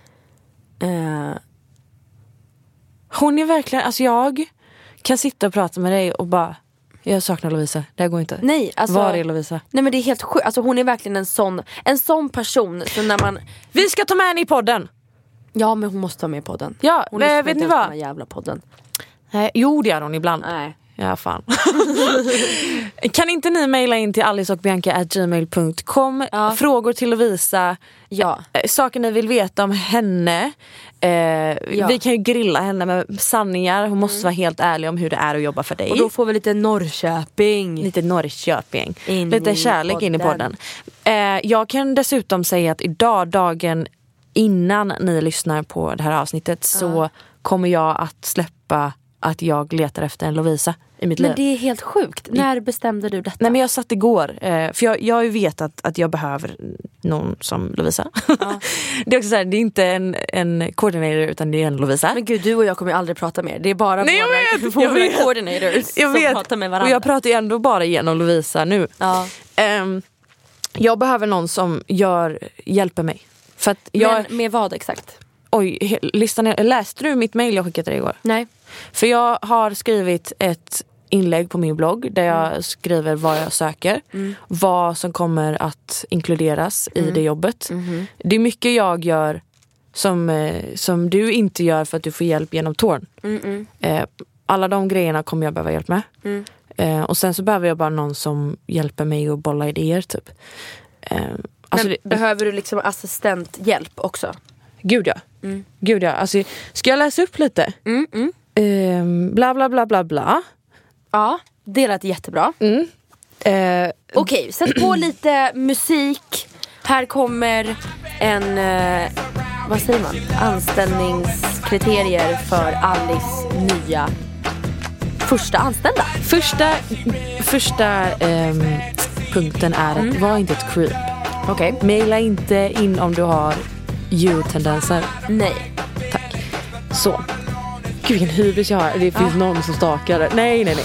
Hon är verkligen, alltså jag kan sitta och prata med dig och bara, jag saknar Lovisa, det här går inte. Nej, alltså, var är Lovisa? Nej men det är helt sjukt, alltså hon är verkligen en sån person så när man... Vi ska ta med henne i podden. Ja men hon måste ta med i podden. Ja, hon vet ni vad? Den här jävla podden. Nej, jo det gör hon ibland. Nej. Ja fan. Kan inte ni mejla in till aliceochbianca@gmail.com frågor till Lovisa, saker ni vill veta om henne. Vi kan ju grilla henne med sanningar. Hon måste vara helt ärlig om hur det är att jobba för dig. Och då får vi lite Norrköping. Lite kärlek in i podden. Jag kan dessutom säga att idag, dagen innan ni lyssnar på det här avsnittet, så kommer jag att släppa att jag letar efter en Lovisa i mitt liv. Men det är helt sjukt. När bestämde du detta? Nej men jag satt igår. För jag har ju vetat att jag behöver någon som Lovisa. Ja. Det är också så här, det är inte en coordinator utan det är en Lovisa. Men gud, du och jag kommer aldrig prata mer. Det är bara våra coordinators som pratar med varandra. Och jag pratar ju ändå bara igenom Lovisa nu. Ja. Jag behöver någon som hjälper mig. För att men med vad exakt? Oj, läste du mitt mejl jag skickade dig igår? Nej. För jag har skrivit ett inlägg på min blogg där jag skriver vad jag söker. Vad som kommer att inkluderas i det jobbet. Det är mycket jag gör som du inte gör för att du får hjälp genom Torn. Alla de grejerna kommer jag behöva hjälp med. Och sen så behöver jag bara någon som hjälper mig att bolla idéer typ. Alltså, behöver du liksom assistenthjälp också? Gud ja. Alltså, ska jag läsa upp lite? Bla bla bla bla bla. Ja, det lät jättebra. Okej, sätt på lite musik. Här kommer en vad säger man? Anställningskriterier för Alice nya första anställda. Första punkten är att var inte ett creep. Okej. Maila inte in om du har you-tendenser. Nej. Tack. Så. Gud vilken hybris jag har. Det finns någon som stakar. Nej.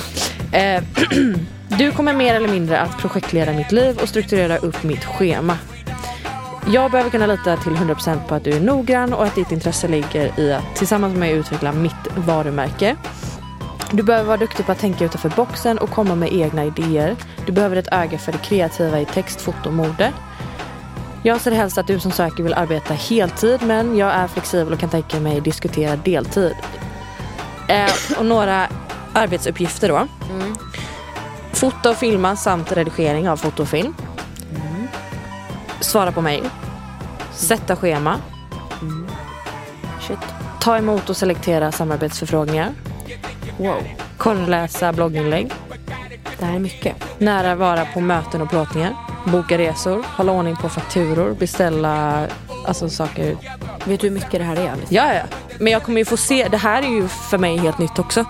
Du kommer mer eller mindre att projektleda mitt liv och strukturera upp mitt schema. Jag behöver kunna lita till 100% på att du är noggrann och att ditt intresse ligger i att tillsammans med mig utveckla mitt varumärke. Du behöver vara duktig på att tänka utanför boxen och komma med egna idéer. Du behöver ett öga för det kreativa i text, foto och mode. Jag ser helst att du som söker vill arbeta heltid, men jag är flexibel och kan tänka mig diskutera deltid. Och några arbetsuppgifter då. Fota och filma samt redigering av foto och film. Svara på mejl. Sätta schema. Ta emot och selektera samarbetsförfrågningar. Wow. Korrläsa blogginlägg. Det här är mycket. Nära vara på möten och plåtningar. Boka resor. Hålla ordning på fakturor. Beställa alltså saker. Vet du hur mycket det här är, Alice? Ja. Men jag kommer ju få se. Det här är ju för mig helt nytt också.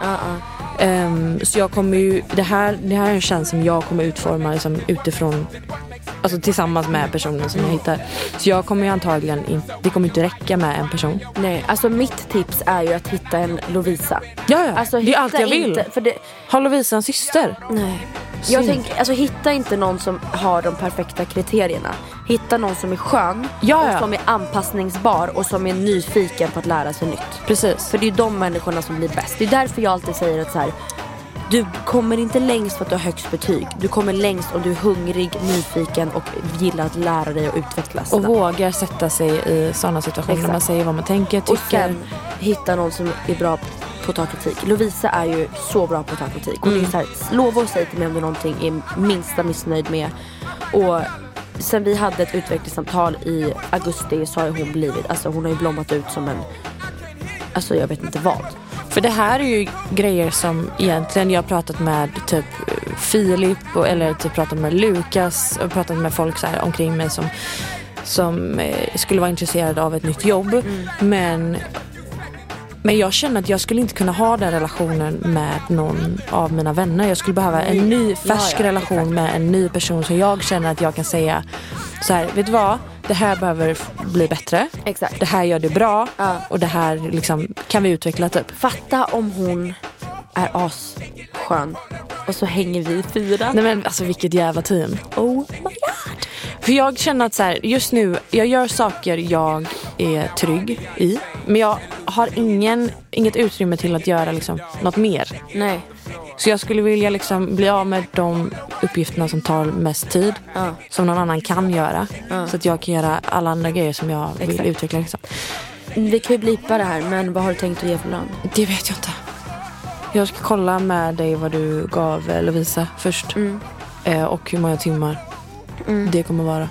Så jag kommer ju. Det här är en tjänst som jag kommer utforma liksom, utifrån. Alltså tillsammans med personen som jag hittar. Så jag kommer ju antagligen det kommer inte räcka med en person. Nej, alltså mitt tips är ju att hitta en Lovisa. Ja, alltså, det är allt jag vill. Inte, för det... Har Lovisa en syster? Nej. Jag tänker, alltså hitta inte någon som har de perfekta kriterierna. Hitta någon som är skön och som är anpassningsbar och som är nyfiken på att lära sig nytt. Precis. För det är de människorna som blir bäst. Det är därför jag alltid säger att så här, du kommer inte längst för att du har högst betyg. Du kommer längst om du är hungrig, nyfiken och gillar att lära dig och utvecklas. Och vågar sätta sig i sådana situationer där man säger vad man tänker, tycker. Och sen hitta någon som är bra på att ta kritik. Lovisa är ju så bra på att ta kritik. Hon är så här, lova och säg till mig om du någonting är minsta missnöjd med. Och sen vi hade ett utvecklingssamtal i augusti så har hon blivit, alltså hon har ju blommat ut som en, alltså jag vet inte vad. För det här är ju grejer som egentligen jag har pratat med typ Filip eller typ pratat med Lukas och pratat med folk så här omkring mig som skulle vara intresserade av ett nytt jobb. Men jag känner att jag skulle inte kunna ha den relationen med någon av mina vänner. Jag skulle behöva en ny färsk relation med en ny person så jag känner att jag kan säga så här, vet du vad? Det här behöver bli bättre. Exakt. Det här gör det bra. Och det här liksom, kan vi utveckla typ. Fatta om hon är asskön och så hänger vi 4. Nej men alltså vilket jävla team. Oh my god. För jag känner att så här, just nu, jag gör saker jag är trygg i. Men jag har inget utrymme till att göra liksom något mer. Nej. Så jag skulle vilja liksom bli av med de uppgifterna som tar mest tid. Som någon annan kan göra. Så att jag kan göra alla andra grejer som jag vill utveckla liksom. Vi kan ju blipa det här, men vad har du tänkt att ge för lön? Det vet jag inte. Jag ska kolla med dig vad du gav Lovisa först. Och hur många timmar det kommer vara.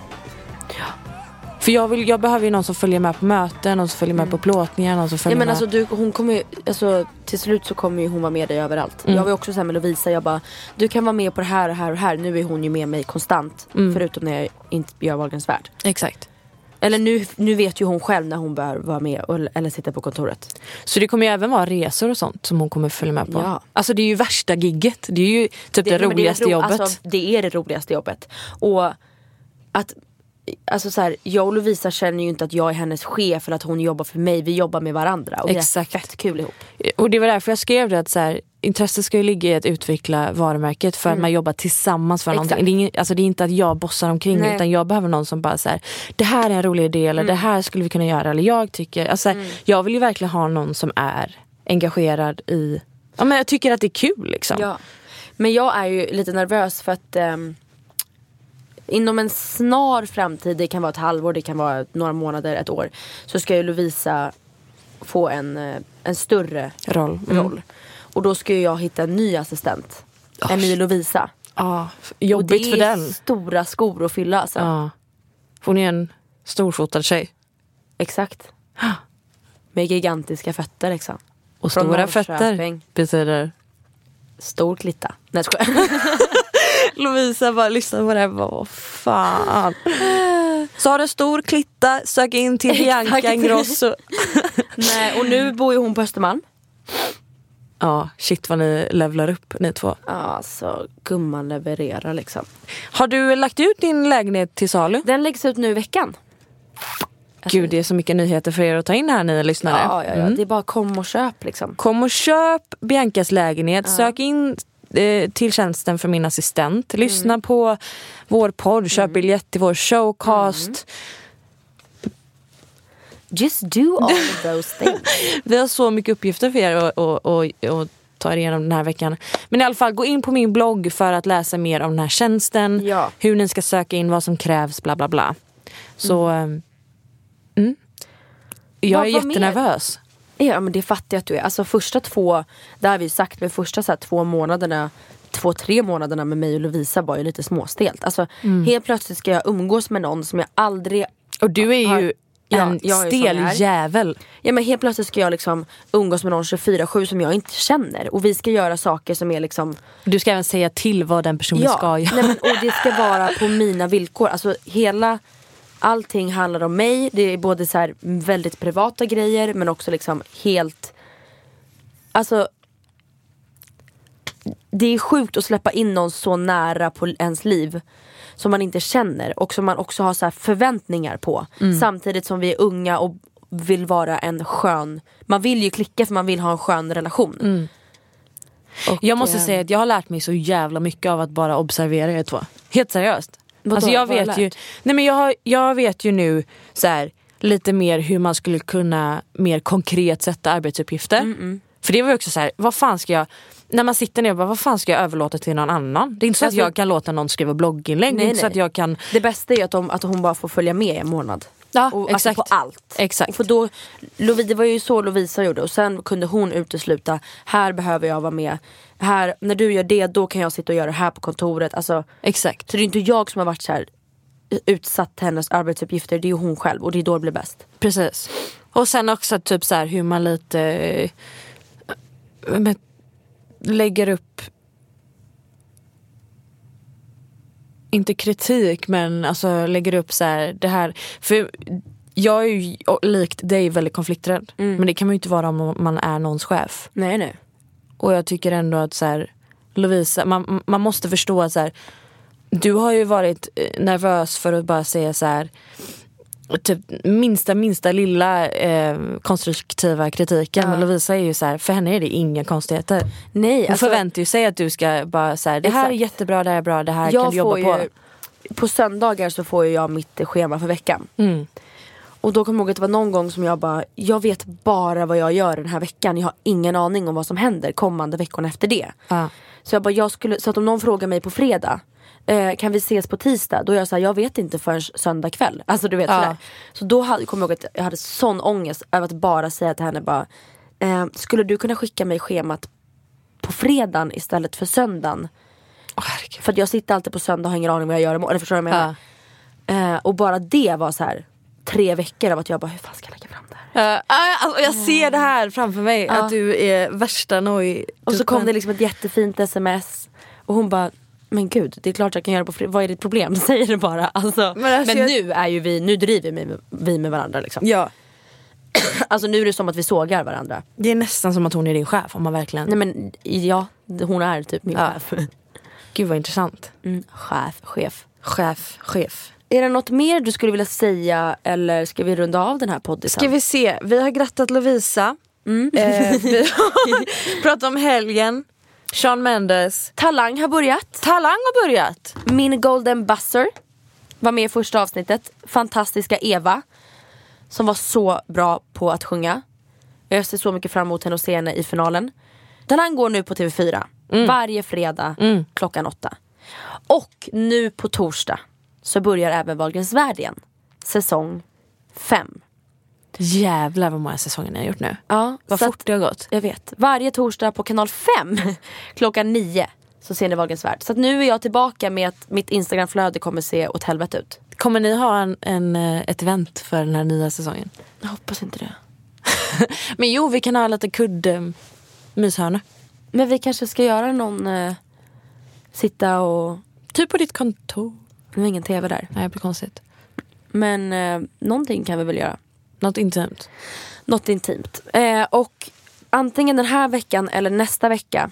För jag behöver ju någon som följer med på möten, någon som följer med på plåtningar, någon som följer men med. alltså hon kommer ju, alltså till slut så kommer ju hon vara med dig överallt. Jag var ju också så här med Lovisa, jag bara, du kan vara med på det här och här och här. Nu är hon ju med mig konstant, förutom när jag inte gör Wahlgrens värld. Exakt. Eller nu vet ju hon själv när hon bör vara med eller sitta på kontoret. Så det kommer ju även vara resor och sånt som hon kommer följa med på. Ja. Alltså det är ju värsta gigget. Det är ju typ det roligaste jobbet. Alltså, det är det roligaste jobbet. Och att alltså så här, jag och Lovisa känner ju inte att jag är hennes chef eller att hon jobbar för mig. Vi jobbar med varandra och exakt. Det är fett kul ihop. Och det var därför jag skrev det att så här, intresset ska ju ligga i att utveckla varumärket för att man jobbar tillsammans för någonting. Det är inte att jag bossar omkring utan jag behöver någon som bara så här, det här är en rolig idé eller det här skulle vi kunna göra eller jag tycker, alltså jag vill ju verkligen ha någon som är engagerad i, ja men jag tycker att det är kul liksom. Ja. Men jag är ju lite nervös för att inom en snar framtid, det kan vara ett halvår, det kan vara några månader, ett år, så ska ju Lovisa få en större roll. Och då ska jag hitta en ny assistent. En ny Lovisa. Jobbigt för den. Och det är stora skor att fylla alltså. Hon är en storfotad tjej. Exakt. Med gigantiska fötter liksom. Och stora fötter betyder stor klitta. Nej, Lovisa bara lyssnar på det här. Vad fan. Så har du stor klitta, sök in till Bianca Ingrosso. Nej, och nu bor ju hon på Östermalm. Ja, shit vad ni levlar upp, ni två. Ja, så gumman levererar liksom. Har du lagt ut din lägenhet till salu? Den läggs ut nu i veckan. Gud, det är så mycket nyheter för er att ta in här, ni lyssnare. Ja. Det är bara kom och köp liksom. Kom och köp Biancas lägenhet. Sök in till tjänsten för min assistent. Lyssna på vår podd. Köp biljett till vår showcast. Just do all of those things. Vi har så mycket uppgifter för er och ta er igenom den här veckan. Men i alla fall, gå in på min blogg för att läsa mer om den här tjänsten. Ja. Hur ni ska söka in, vad som krävs, bla bla bla. Så jag är jättenervös. Ja, men det fattar jag att du är. Alltså första 2, det har vi sagt, men första så här 2-3 månaderna med mig och Lovisa var ju lite småstelt. Alltså helt plötsligt ska jag umgås med någon som jag aldrig... Och du är ju en stel jävel. Ja, men helt plötsligt ska jag liksom umgås med någon 24/7 som jag inte känner. Och vi ska göra saker som är liksom... Du ska även säga till vad den personen ska göra. Nej, men, och det ska vara på mina villkor. Alltså allting handlar om mig. Det är både så här väldigt privata grejer, men också liksom helt... Alltså... Det är sjukt att släppa in någon så nära på ens liv som man inte känner och som man också har så här förväntningar på. Samtidigt som vi är unga och vill vara en skön... Man vill ju klicka för man vill ha en skön relation. Och jag måste säga att jag har lärt mig så jävla mycket av att bara observera er två. Helt seriöst. Alltså jag vet ju... Nej, men jag vet ju nu så här, lite mer hur man skulle kunna mer konkret sätta arbetsuppgifter. För det var ju också så här, vad fan ska jag... När man sitter ner och bara, vad fan ska jag överlåta till någon annan? Det är inte så att jag kan låta någon skriva blogginlägg. Det är inte så att jag kan... Det bästa är att hon bara får följa med en månad. Ja, och, exakt. Alltså på allt. Exakt. Och för då, det var ju så Lovisa gjorde. Och sen kunde hon utesluta, här behöver jag vara med. Här, när du gör det, då kan jag sitta och göra det här på kontoret. Alltså, exakt. Så det är inte jag som har varit så här utsatt hennes arbetsuppgifter. Det är ju hon själv och det är då det blir bäst. Precis. Och sen också typ så här hur man lite... lägger upp inte kritik, men alltså lägger upp så här det här, för jag är ju likt dig väldigt konflikträdd, men det kan man ju inte vara om man är någons chef. Nej. Och jag tycker ändå att så här, Lovisa, man måste förstå att så här, du har ju varit nervös för att bara säga så här typ minsta lilla konstruktiva kritiken. Men Lovisa är ju så här, för henne är det inga konstigheter. Nej, hon förväntar ju sig att du ska bara så här, det här är jättebra, det här är bra, det här kan du jobba på. På söndagar så får jag mitt schema för veckan. Och då kommer jag ihåg att det var någon gång som jag vet bara vad jag gör den här veckan. Jag har ingen aning om vad som händer kommande veckorna efter det. Så så att om någon frågar mig på fredag, kan vi ses på tisdag? Då är jag så här, jag vet inte förrän söndag kväll. Alltså du vet sådär. Så då kommer jag ihåg att jag hade sån ångest över att bara säga till henne bara, skulle du kunna skicka mig schemat på fredagen istället för söndagen? För att jag sitter alltid på söndag och har ingen aning vad jag gör imorgon. Eller förstår du vad jag menar? Och bara det var så här 3 veckor av att jag bara, hur fan ska jag lägga fram det här? Alltså, jag ser det här framför mig, att du är värsta noj. Och så kom det liksom ett jättefint sms. Och hon bara, men gud, det är klart jag kan göra på vad är ditt problem? Säger det bara. Alltså, men nu är ju nu driver vi med varandra liksom. Ja. Alltså nu är det som att vi sågar varandra. Det är nästan som att hon är din chef, om man verkligen... Nej men ja, hon är typ min chef. Gud vad intressant. Chef. Är det något mer du skulle vilja säga, eller ska vi runda av den här podden? Ska vi se, vi har grattat Lovisa. Vi har pratat om helgen. Shawn Mendes. Talang har börjat. Min golden buzzer var med i första avsnittet. Fantastiska Eva, som var så bra på att sjunga. Jag ser så mycket fram emot henne och se henne i finalen. Talang går nu på TV4 varje fredag klockan 8. Och nu på torsdag så börjar även Wahlgrens värld igen. Säsong 5. Jävlar vad många säsonger ni har gjort nu. Ja, vad fort det har gått. Jag vet. Varje torsdag på kanal 5 klockan 9 så ser ni Wahlgrens värld. Så att nu är jag tillbaka med att mitt Instagramflöde kommer se åt helvete ut. Kommer ni ha ett event för den här nya säsongen? Jag hoppas inte det. Men jo, vi kan ha lite myshörna. Men vi kanske ska göra någon sitta och... Typ på ditt kontor. Det är ingen tv där. Nej, det blir konstigt. Men någonting kan vi väl göra. Något intimt. Och antingen den här veckan eller nästa vecka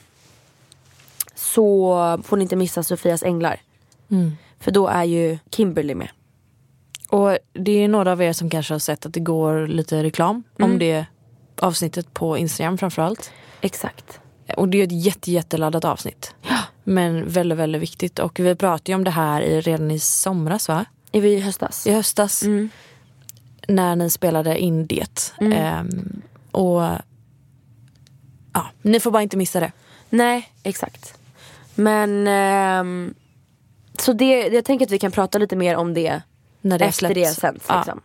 så får ni inte missa Sofias änglar. För då är ju Kimberly med. Och det är några av er som kanske har sett att det går lite reklam om det avsnittet på Instagram framförallt. Exakt. Och det är ett jätteladdat avsnitt. Ja. Men väldigt, väldigt viktigt. Och vi pratade ju om det här redan i somras, va? I höstas. I höstas. När ni spelade in det. Och ja, ni får bara inte missa det. Nej, exakt. Men så jag tänker att vi kan prata lite mer om det när det efter det sänds. Liksom.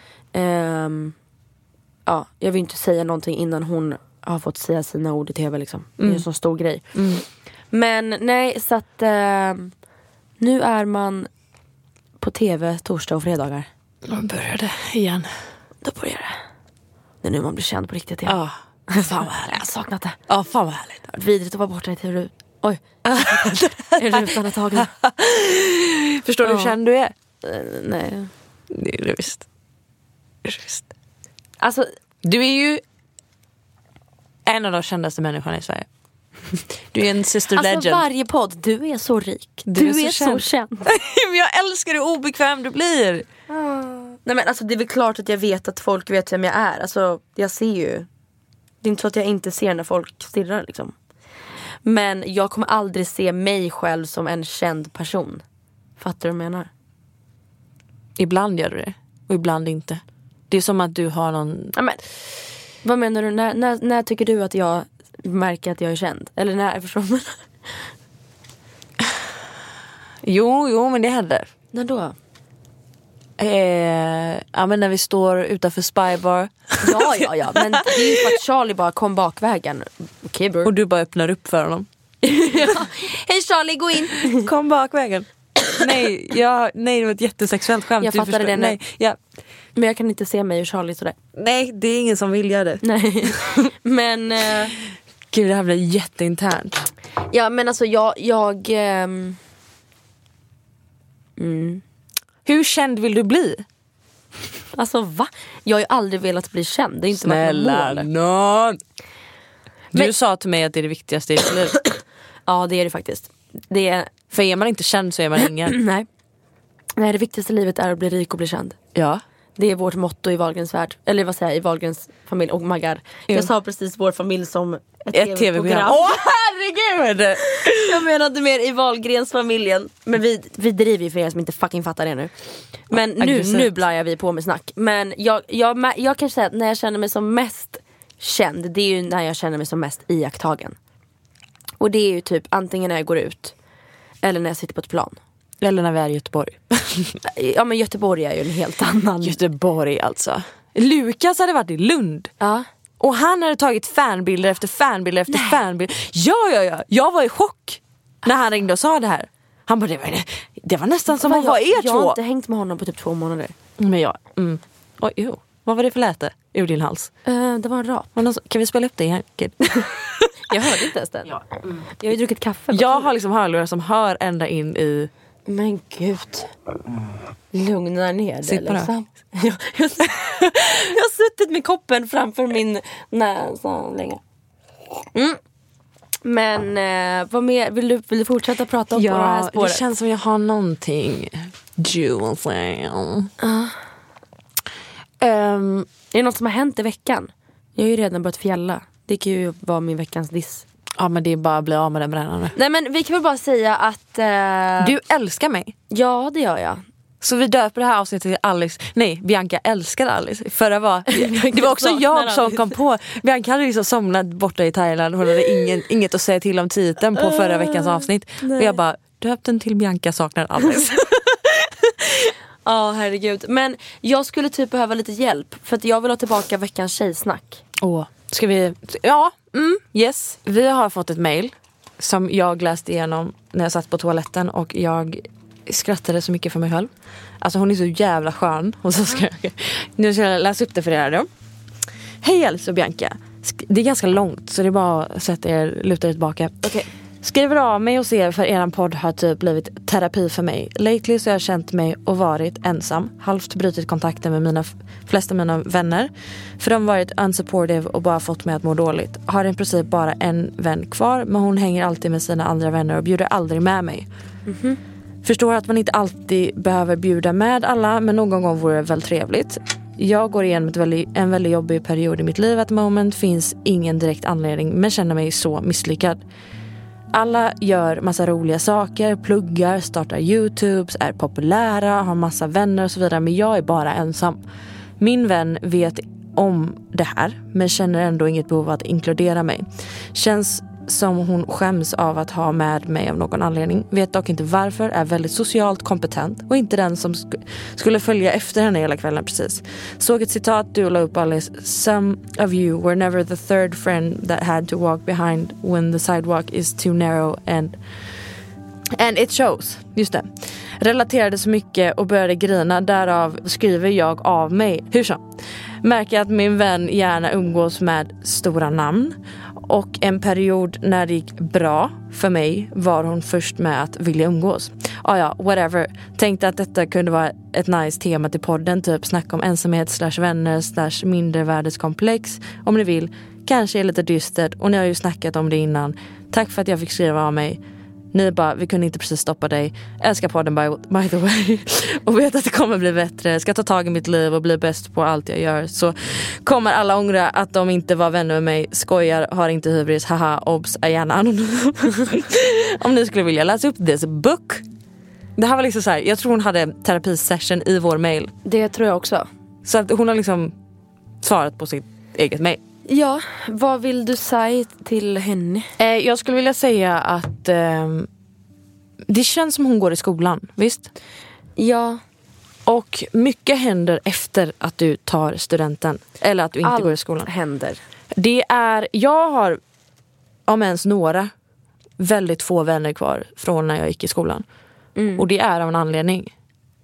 Jag vill inte säga någonting innan hon har fått säga sina ord i tv liksom. Det är en sån stor grej. Men nej, så att nu är man på tv torsdag och fredagar. De började igen. Då börjar det. Det är nu man blir känd på riktigt. Ja, fan vad härligt. Jag har saknat det. Ja, fan vad härligt. Det var vidrigt att vara borta i till Oj. Är rutan ett tag? Förstår du hur känd du är? Nej. Det är det visst. Alltså, du är ju en av de kändaste människorna i Sverige. Du är en sister legend. alltså varje podd, du är så rik. Du är så känd. Men jag älskar hur obekväm du blir. Nej men alltså det är väl klart att jag vet att folk vet vem jag är. Alltså jag ser ju. Det är inte så att jag inte ser när folk stirrar liksom. Men jag kommer aldrig se mig själv som en känd person. Fattar du vad jag menar? Ibland gör du det. Och ibland inte. Det är som att du har någon... Ja, men, vad menar du? När tycker du att jag märker att jag är känd? Eller när, förstår du? Jo, men det händer. När då? Ja, men när vi står utanför Spybar. Ja. Men det är ju för att Charlie bara kom bakvägen. Okej, bro. Och du bara öppnar upp för honom. Hej Charlie, gå in. Kom bakvägen. Nej, det var ett jättesexuellt skämt. Jag fattade det nu. Nej, Men jag kan inte se mig och Charlie sådär. Nej, det är ingen som vill göra det. Nej. Men gud, det här blir jätteinternt. ja, men alltså jag Hur känd vill du bli? alltså va? Jag har ju aldrig velat bli känd. Det är inte Snälla mål. nån. Du Men- sa till mig att det är det viktigaste i ditt liv. Ja, det är det faktiskt. Det är För är man inte känd så är man ingen. Nej, det viktigaste i livet är att bli rik och bli känd. Ja. Det är vårt motto i Wahlgrens värld. Eller vad säger jag, i Wahlgrens familj. Och Maggar. Jag sa precis vår familj som ett tv-program. Åh, herregud! Jag menade mer i Wahlgrens familjen. Men vi driver ju för er som inte fucking fattar det nu. Men nu blajar vi på med snack. Men jag kan säga att när jag känner mig som mest känd, det är ju när jag känner mig som mest iakttagen. Och det är ju typ antingen när jag går ut eller när jag sitter på ett plan. Eller när vi är i Göteborg. Ja, men Göteborg är ju en helt annan. Göteborg alltså. Lukas hade varit i Lund. Ja. Och han hade tagit fanbilder efter fanbilder. Ja. Jag var i chock när han ringde och sa det här. Han bara, det var nästan som att vara er Jag har två. inte hängt med honom på typ 2 månader. Men jag, oj, jo. Vad var det för läte ur din hals? Det var en rap. Kan vi spela upp det igen? Jag hörde inte ens den. Jag har ju druckit kaffe. Jag har liksom hörlurar som hör ända in i... Men gud. Lugna ner dig Sitt bara. liksom. Jag har suttit med koppen framför min näsa länge. Men vad mer? Vill du fortsätta prata om på det här Ja, spåret? det känns som jag har någonting. Är det något som har hänt i veckan? Jag har ju redan börjat fjälla. Det kan ju vara min veckans diss. Ja, men det är bara att bli av med den brännande. Nej, men vi kan väl bara säga att Du älskar mig. ja, det gör jag. Så vi döper det här avsnittet till Alice. Nej, Bianca älskar Alice. Det var också jag som kom på. Bianca hade liksom somnat borta i Thailand. Hon hade inget att säga till om titeln på förra veckans avsnitt. Och jag bara, döpt den till Bianca saknar Alice. Ja, herregud. Men jag skulle typ behöva lite hjälp. För att jag vill ha tillbaka veckans tjejsnack. Ska vi... Ja, yes. Vi har fått ett mejl som jag läste igenom när jag satt på toaletten. Och jag skrattade så mycket för mig själv. Alltså hon är så jävla skön. Och så ska nu ska jag läsa upp det för er då. Hej Alice och Bianca. Det är ganska långt så det är bara att sätta er, luta er tillbaka. Okej. Skriver av mig och ser för eran podd har typ blivit terapi för mig. Lately så har jag känt mig och varit ensam. Halvt brutit kontakten med mina flesta av mina vänner. För de har varit unsupportive och bara fått mig att må dåligt. Har i princip bara en vän kvar. Men hon hänger alltid med sina andra vänner och bjuder aldrig med mig. Förstår att man inte alltid behöver bjuda med alla. Men någon gång vore det väl trevligt. Jag går igenom en väldigt jobbig period i mitt liv at the moment. Finns ingen direkt anledning men känner mig så misslyckad. Alla gör massa roliga saker, pluggar, startar YouTubes, är populära, har massa vänner och så vidare. Men jag är bara ensam. Min vän vet om det här men känner ändå inget behov av att inkludera mig. Känns som hon skäms av att ha med mig av någon anledning. Vet dock inte varför, är väldigt socialt kompetent och inte den som skulle följa efter henne hela kvällen precis. Såg ett citat du la upp Alice. Some of you were never the third friend that had to walk behind when the sidewalk is too narrow and it shows. Just det. Relaterade så mycket och började grina, därav skriver jag av mig. Hur så? Märker att min vän gärna umgås med stora namn. Och en period när det gick bra för mig var hon först med att vilja umgås. Ja, whatever. Tänkte att detta kunde vara ett nice tema till podden. Typ snacka om ensamhet /vänner /mindervärdeskomplex. Om ni vill. Kanske är lite dystert. Och ni har ju snackat om det innan. Tack för att jag fick skriva av mig. Ni bara, vi kunde inte precis stoppa dig. Älskar podden by the way. Och vet att det kommer bli bättre. Ska ta tag i mitt liv och bli bäst på allt jag gör. Så kommer alla ångra att de inte var vänner med mig. Skojar, har inte hybris. Haha, obs, är gärna anonym. Om ni skulle vilja läsa upp this book. Det här var liksom så här. Jag tror hon hade terapisession i vår mail. Det tror jag också. Så att hon har liksom svarat på sitt eget mail. Ja, vad vill du säga till henne? Jag skulle vilja säga att det känns som hon går i skolan, visst? Ja. Och mycket händer efter att du tar studenten. Eller att du inte går i skolan. Allt händer. Jag har, om ens några, väldigt få vänner kvar från när jag gick i skolan. Och det är av en anledning.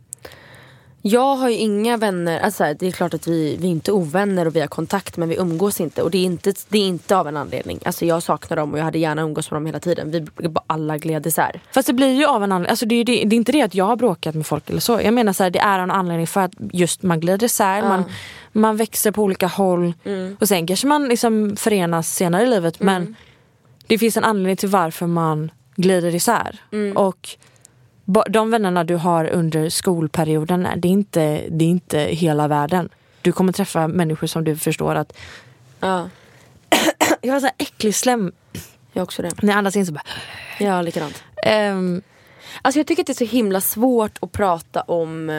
Jag har ju inga vänner, alltså det är klart att vi är inte ovänner och vi har kontakt, men vi umgås inte. Och det är inte av en anledning. Alltså jag saknar dem och jag hade gärna umgås med dem hela tiden. Vi bara alla gled isär. Fast det blir ju av en anledning. Alltså det är inte det att jag har bråkat med folk eller så. Jag menar så här, det är av en anledning för att just man glider isär. Man växer på olika håll. Och sen kanske man liksom förenas senare i livet. Men det finns en anledning till varför man glider isär. Och de vännerna du har under skolperioden, det är inte hela världen. Du kommer träffa människor som du förstår att... Ja. Jag har så här äcklig slem. Jag också det. När jag andas in så bara... Ja, likadant. Alltså jag tycker att det är så himla svårt att prata om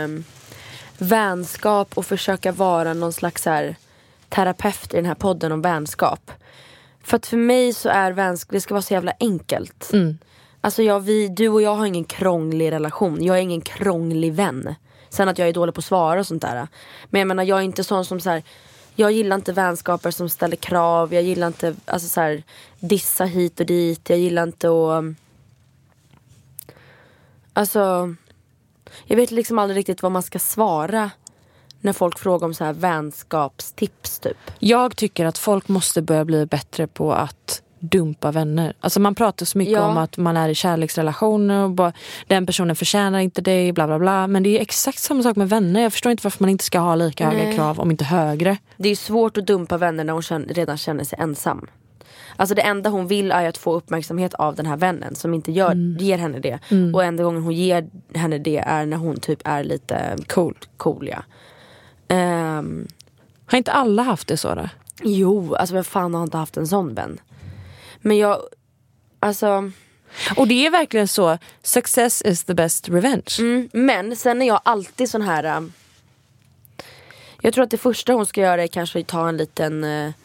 vänskap och försöka vara någon slags här terapeut i den här podden om vänskap. För att för mig så är vänskap, det ska vara så jävla enkelt. Alltså du och jag har ingen krånglig relation. Jag är ingen krånglig vän. Sen att jag är dålig på att svara och sånt där. Men jag menar, jag är inte sån som så här. Jag gillar inte vänskaper som ställer krav. Jag gillar inte alltså så här, dissa hit och dit. Jag gillar inte att... Alltså... Jag vet liksom aldrig riktigt vad man ska svara när folk frågar om så här vänskapstips typ. Jag tycker att folk måste börja bli bättre på att dumpa vänner. Alltså man pratar så mycket om att man är i kärleksrelationer och bara, den personen förtjänar inte dig, bla bla bla. Men det är exakt samma sak med vänner. Jag förstår inte varför man inte ska ha lika höga krav, om inte högre. Det är svårt att dumpa vänner när hon redan känner sig ensam. Alltså det enda hon vill är att få uppmärksamhet av den här vännen som inte ger henne det. Och enda gången hon ger henne det är när hon typ är lite cool ja. Har inte alla haft det så då? Jo, alltså vem fan har inte haft en sån vän? Men alltså... Och det är verkligen så. Success is the best revenge. Men sen är jag alltid sån här... jag tror att det första hon ska göra är kanske ta en liten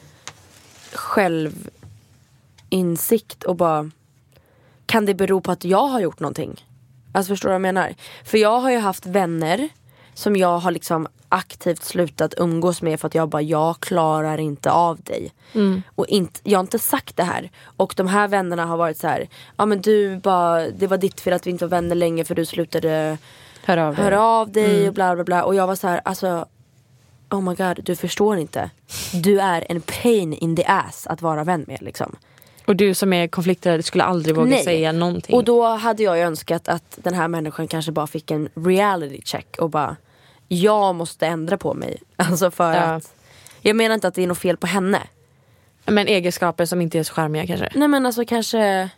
självinsikt och bara... Kan det bero på att jag har gjort någonting? Alltså förstår du vad jag menar? För jag har ju haft vänner som jag har liksom aktivt slutat umgås med för att jag klarar inte av dig. Och jag har inte sagt det här. Och de här vännerna har varit så här: ja men det var ditt fel att vi inte var vänner länge för du slutade höra av dig och bla bla bla. Och jag var så här, alltså oh my god, du förstår inte. Du är en pain in the ass att vara vän med liksom. Och du som är konflikträdd skulle aldrig våga säga någonting. Och då hade jag önskat att den här människan kanske bara fick en reality check och bara, jag måste ändra på mig. Alltså för att jag menar inte att det är något fel på henne. Men egenskaper som inte är så charmiga kanske. Nej men alltså kanske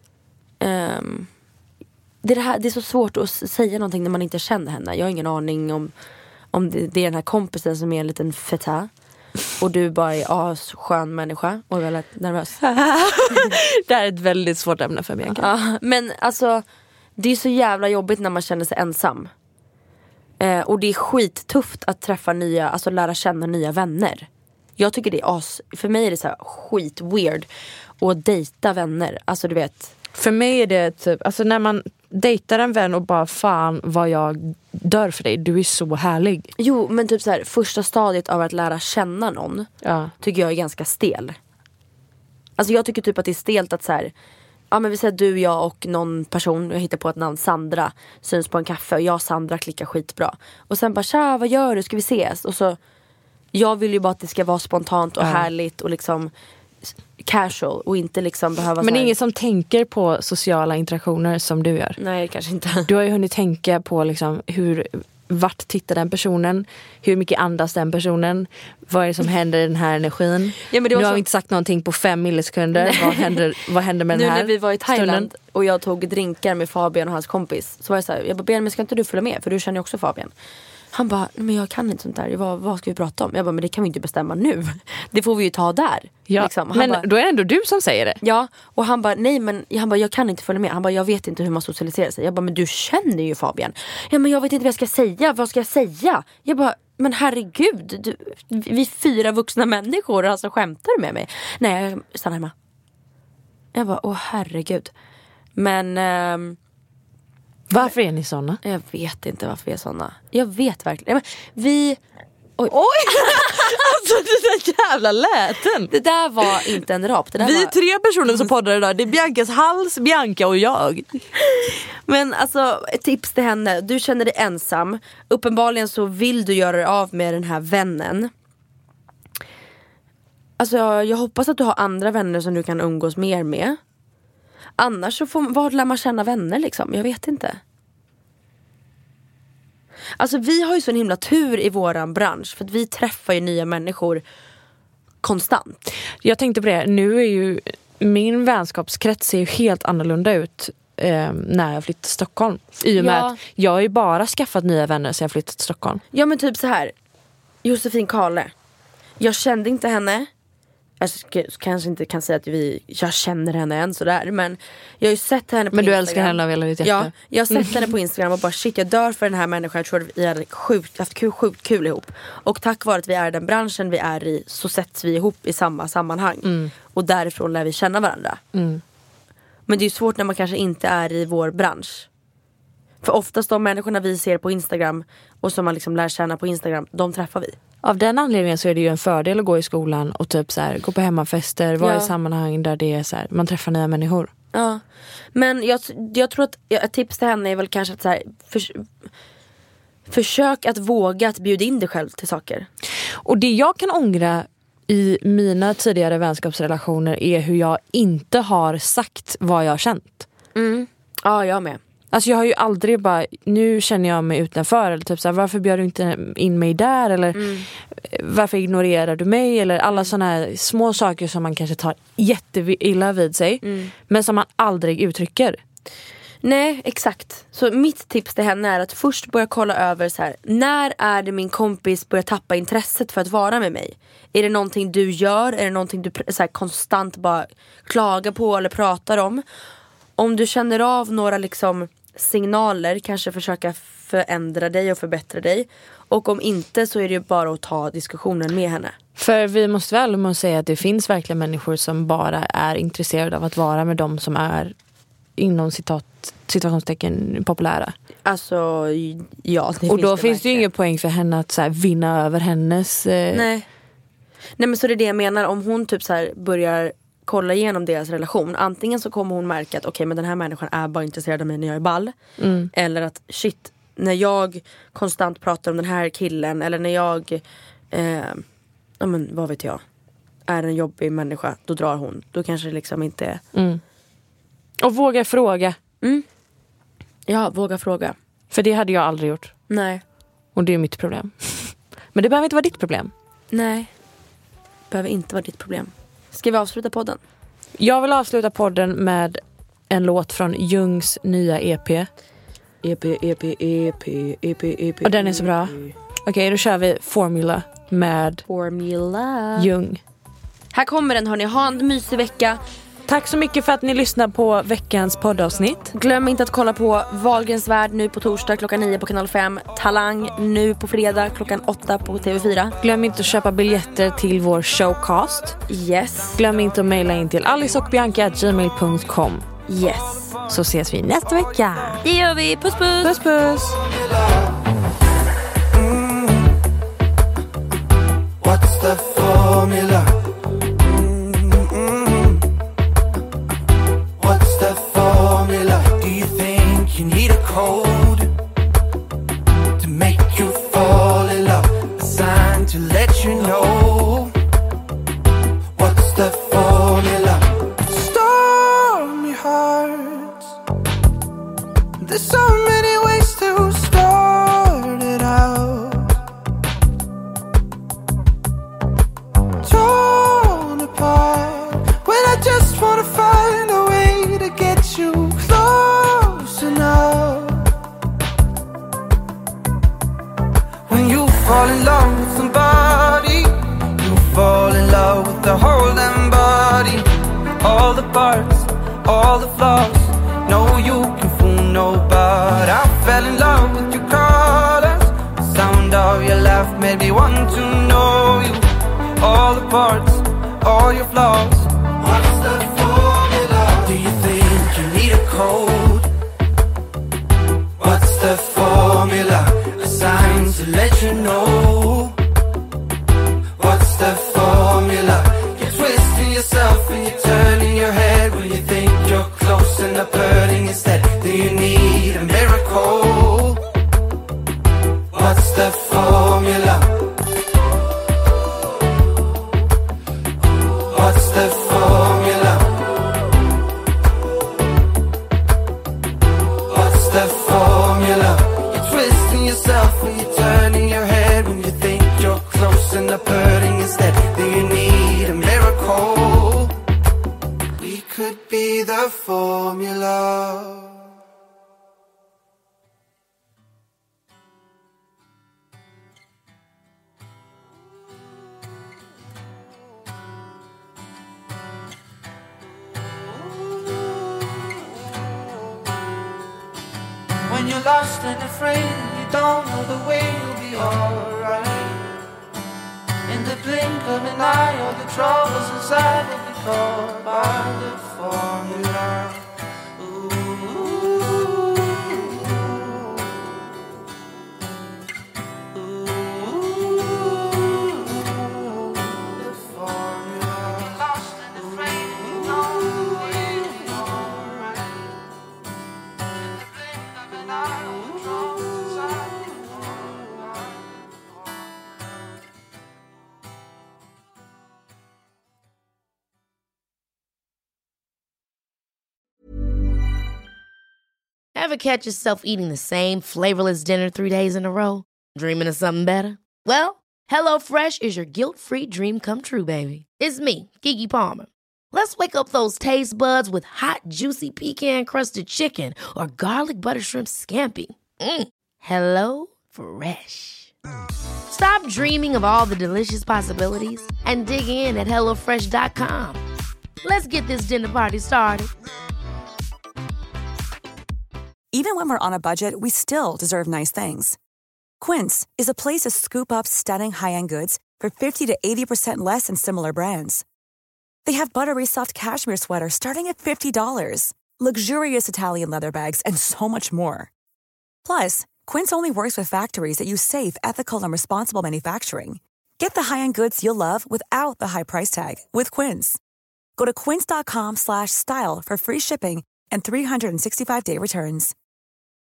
det är så svårt att säga någonting när man inte känner henne. Jag har ingen aning om det är den här kompisen som är en liten feta. Och du bara är asskön människa och är väldigt nervös. Det här är ett väldigt svårt ämne för mig. Ja, men alltså det är så jävla jobbigt när man känner sig ensam. Och det är skittufft att träffa nya, alltså lära känna nya vänner. Jag tycker det är för mig är det så här skit weird att dejta vänner. Alltså du vet. För mig är det typ, alltså när man dejtar en vän och bara fan vad jag dör för dig, du är så härlig. Jo, men typ så här, första stadiet av att lära känna någon tycker jag är ganska stel. Alltså jag tycker typ att det är stelt att så här, ja men vi säger du, jag och någon person, jag hittar på ett namn, Sandra, syns på en kaffe och jag och Sandra klickar skitbra. Och sen bara, tja, vad gör du? Ska vi ses? Och så Jag vill ju bara att det ska vara spontant och härligt och liksom casual och inte liksom behöva... Men det är ingen som tänker på sociala interaktioner som du gör. Nej, kanske inte. Du har ju hunnit tänka på liksom vart tittar den personen, hur mycket andas den personen, vad är det som händer i den här energin. Ja, men det var nu har vi inte sagt någonting på 5 millisekunder. Vad händer med den här Nu när vi var i Thailand stunden? och jag tog drinkar med Fabian och hans kompis, så var jag så här, jag bara, men ska inte du följa med? För du känner ju också Fabian. Han bara, men jag kan inte sånt där. Vad ska vi prata om? Jag bara, men det kan vi inte bestämma nu. Det får vi ju ta där. Ja, liksom. men bara, då är det ändå du som säger det. Ja, och han bara, nej men jag kan inte följa med. Han bara, jag vet inte hur man socialiserar sig. Jag bara, men du känner ju Fabian. Ja, men jag vet inte vad jag ska säga. Vad ska jag säga? Jag bara, men herregud, vi är 4 vuxna människor, alltså skämtar du med mig? Nej, jag stannar hemma. Jag bara, åh herregud. Men varför är ni såna? jag vet inte varför vi är såna. Jag vet verkligen. Vi... Oj! Alltså det där jävla läten. Det där var inte en rap. Det där Vi är var... 3 personer som poddar idag. Det är Biancas hals, Bianca och jag. Men alltså, ett tips till henne. Du känner dig ensam. Uppenbarligen så vill du göra dig av med den här vännen. Alltså jag hoppas att du har andra vänner som du kan umgås mer med. Annars så vad lär man känna vänner liksom? Jag vet inte. Alltså vi har ju så en himla tur i våran bransch. För att vi träffar ju nya människor konstant. Jag tänkte på det. Nu är ju min vänskapskrets ser ju helt annorlunda ut när jag flyttade till Stockholm. I och med att jag har ju bara skaffat nya vänner sedan jag flyttade till Stockholm. Ja, men typ så här. Josefin Karle. Jag kände inte henne. Jag kanske inte kan säga att jag känner henne än sådär. Men jag har ju sett henne på Men du Instagram. älskar henne av hela ditt hjärta. Ja, jag har sett henne på Instagram och bara shit, jag dör för den här människan. Jag tror att vi hade haft sjukt kul ihop. Och tack vare att vi är den branschen vi är i, så sätts vi ihop i samma sammanhang. Och därifrån lär vi känna varandra. Men det är ju svårt när man kanske inte är i vår bransch. För oftast de människorna vi ser på Instagram och som man liksom lär känna på Instagram, de träffar vi. Av den anledningen så är det ju en fördel att gå i skolan och typ så här, gå på hemmafester, vara i sammanhang där det är så här, man träffar nya människor. Ja, men jag tror att ett tips till henne är väl kanske att så här, försök att våga att bjuda in dig själv till saker. Och det jag kan ångra i mina tidigare vänskapsrelationer är hur jag inte har sagt vad jag har känt. Ja, jag med. Alltså jag har ju aldrig bara, nu känner jag mig utanför. Eller typ så här, varför bjöd du inte in mig där? Eller varför ignorerar du mig? Eller alla såna här små saker som man kanske tar jätteilla vid sig. Men som man aldrig uttrycker. Nej, exakt. Så mitt tips till henne är att först börja kolla över så här, när är det min kompis börjar tappa intresset för att vara med mig? Är det någonting du gör? Är det någonting du så här, konstant bara klagar på eller pratar om? Om du känner av några liksom signaler, kanske försöka förändra dig och förbättra dig. Och om inte så är det ju bara att ta diskussionen med henne. För vi måste väl säga att det finns verkligen människor som bara är intresserade av att vara med dem som är inom situationstecken populära. Alltså, ja. Det och då finns det ju ingen poäng för henne att så här, vinna över hennes... Nej, men så är det jag menar. Om hon typ så här börjar kolla igenom deras relation. Antingen så kommer hon märka att okej, men den här människan är bara intresserad av mig när jag är ball. Eller att shit, när jag konstant pratar om den här killen. Eller när jag, ja men vad vet jag, är en jobbig människa, då drar hon. Då kanske det liksom inte... Och våga fråga. Ja, våga fråga. För det hade jag aldrig gjort. Nej. Och det är mitt problem. Men det behöver inte vara ditt problem. Nej, det behöver inte vara ditt problem. Ska vi avsluta podden? Jag vill avsluta podden med en låt från Jungs nya EP. EP. Och den är så bra. Okej, då kör vi Formula med Jung. Här kommer den, hörni. Ha en mysig vecka. Tack så mycket för att ni lyssnar på veckans poddavsnitt. Glöm inte att kolla på Wahlgrens värld nu på torsdag klockan 9 på kanal 5. Talang nu på fredag klockan 8 på TV4. Glöm inte att köpa biljetter till vår showcast. Yes. Glöm inte att mejla in till aliceochbianca@gmail.com. Yes. Så ses vi nästa vecka. Det gör vi. Puss puss. Puss puss. What's the formula? What's the formula? Do you think you need a code to make you fall in love? A sign to let you know There's so many ways to start it out. Torn apart when I just wanna find a way to get you close enough. When you fall in love with somebody, you fall in love with the whole damn body. All the parts, all the flaws. No, you can fool nobody. I fell in love with your colors. The sound of your laugh made me want to know you. All the parts, all your flaws. What's the formula? Do you think you need a code? What's the formula? A sign to let you know. What's the formula? You're twisting yourself and you're turning your head when you think you're close and up hurting instead. Do you need a miracle? What's the formula? What's the formula? What's the formula? You're twisting yourself and you're turning your head when you think you're close and up hurting instead. Do you need a miracle? We could be the formula. When you're lost and afraid and you don't know the way, you'll be alright. In the blink of an eye, all the troubles inside will be caught by the formula. The formula. Lost and afraid and you don't know the way, you'll be alright. In the blink of an eye, all the troubles inside will be caught. Ever catch yourself eating the same flavorless dinner 3 days in a row? Dreaming of something better? Well, HelloFresh is your guilt-free dream come true, baby. It's me, Keke Palmer. Let's wake up those taste buds with hot, juicy pecan-crusted chicken or garlic butter shrimp scampi. Hello Fresh. Stop dreaming of all the delicious possibilities and dig in at HelloFresh.com. Let's get this dinner party started. Even when we're on a budget, we still deserve nice things. Quince is a place to scoop up stunning high-end goods for 50 to 80% less than similar brands. They have buttery soft cashmere sweaters starting at $50, luxurious Italian leather bags, and so much more. Plus, Quince only works with factories that use safe, ethical, and responsible manufacturing. Get the high-end goods you'll love without the high price tag with Quince. Go to quince.com/style for free shipping and 365-day returns.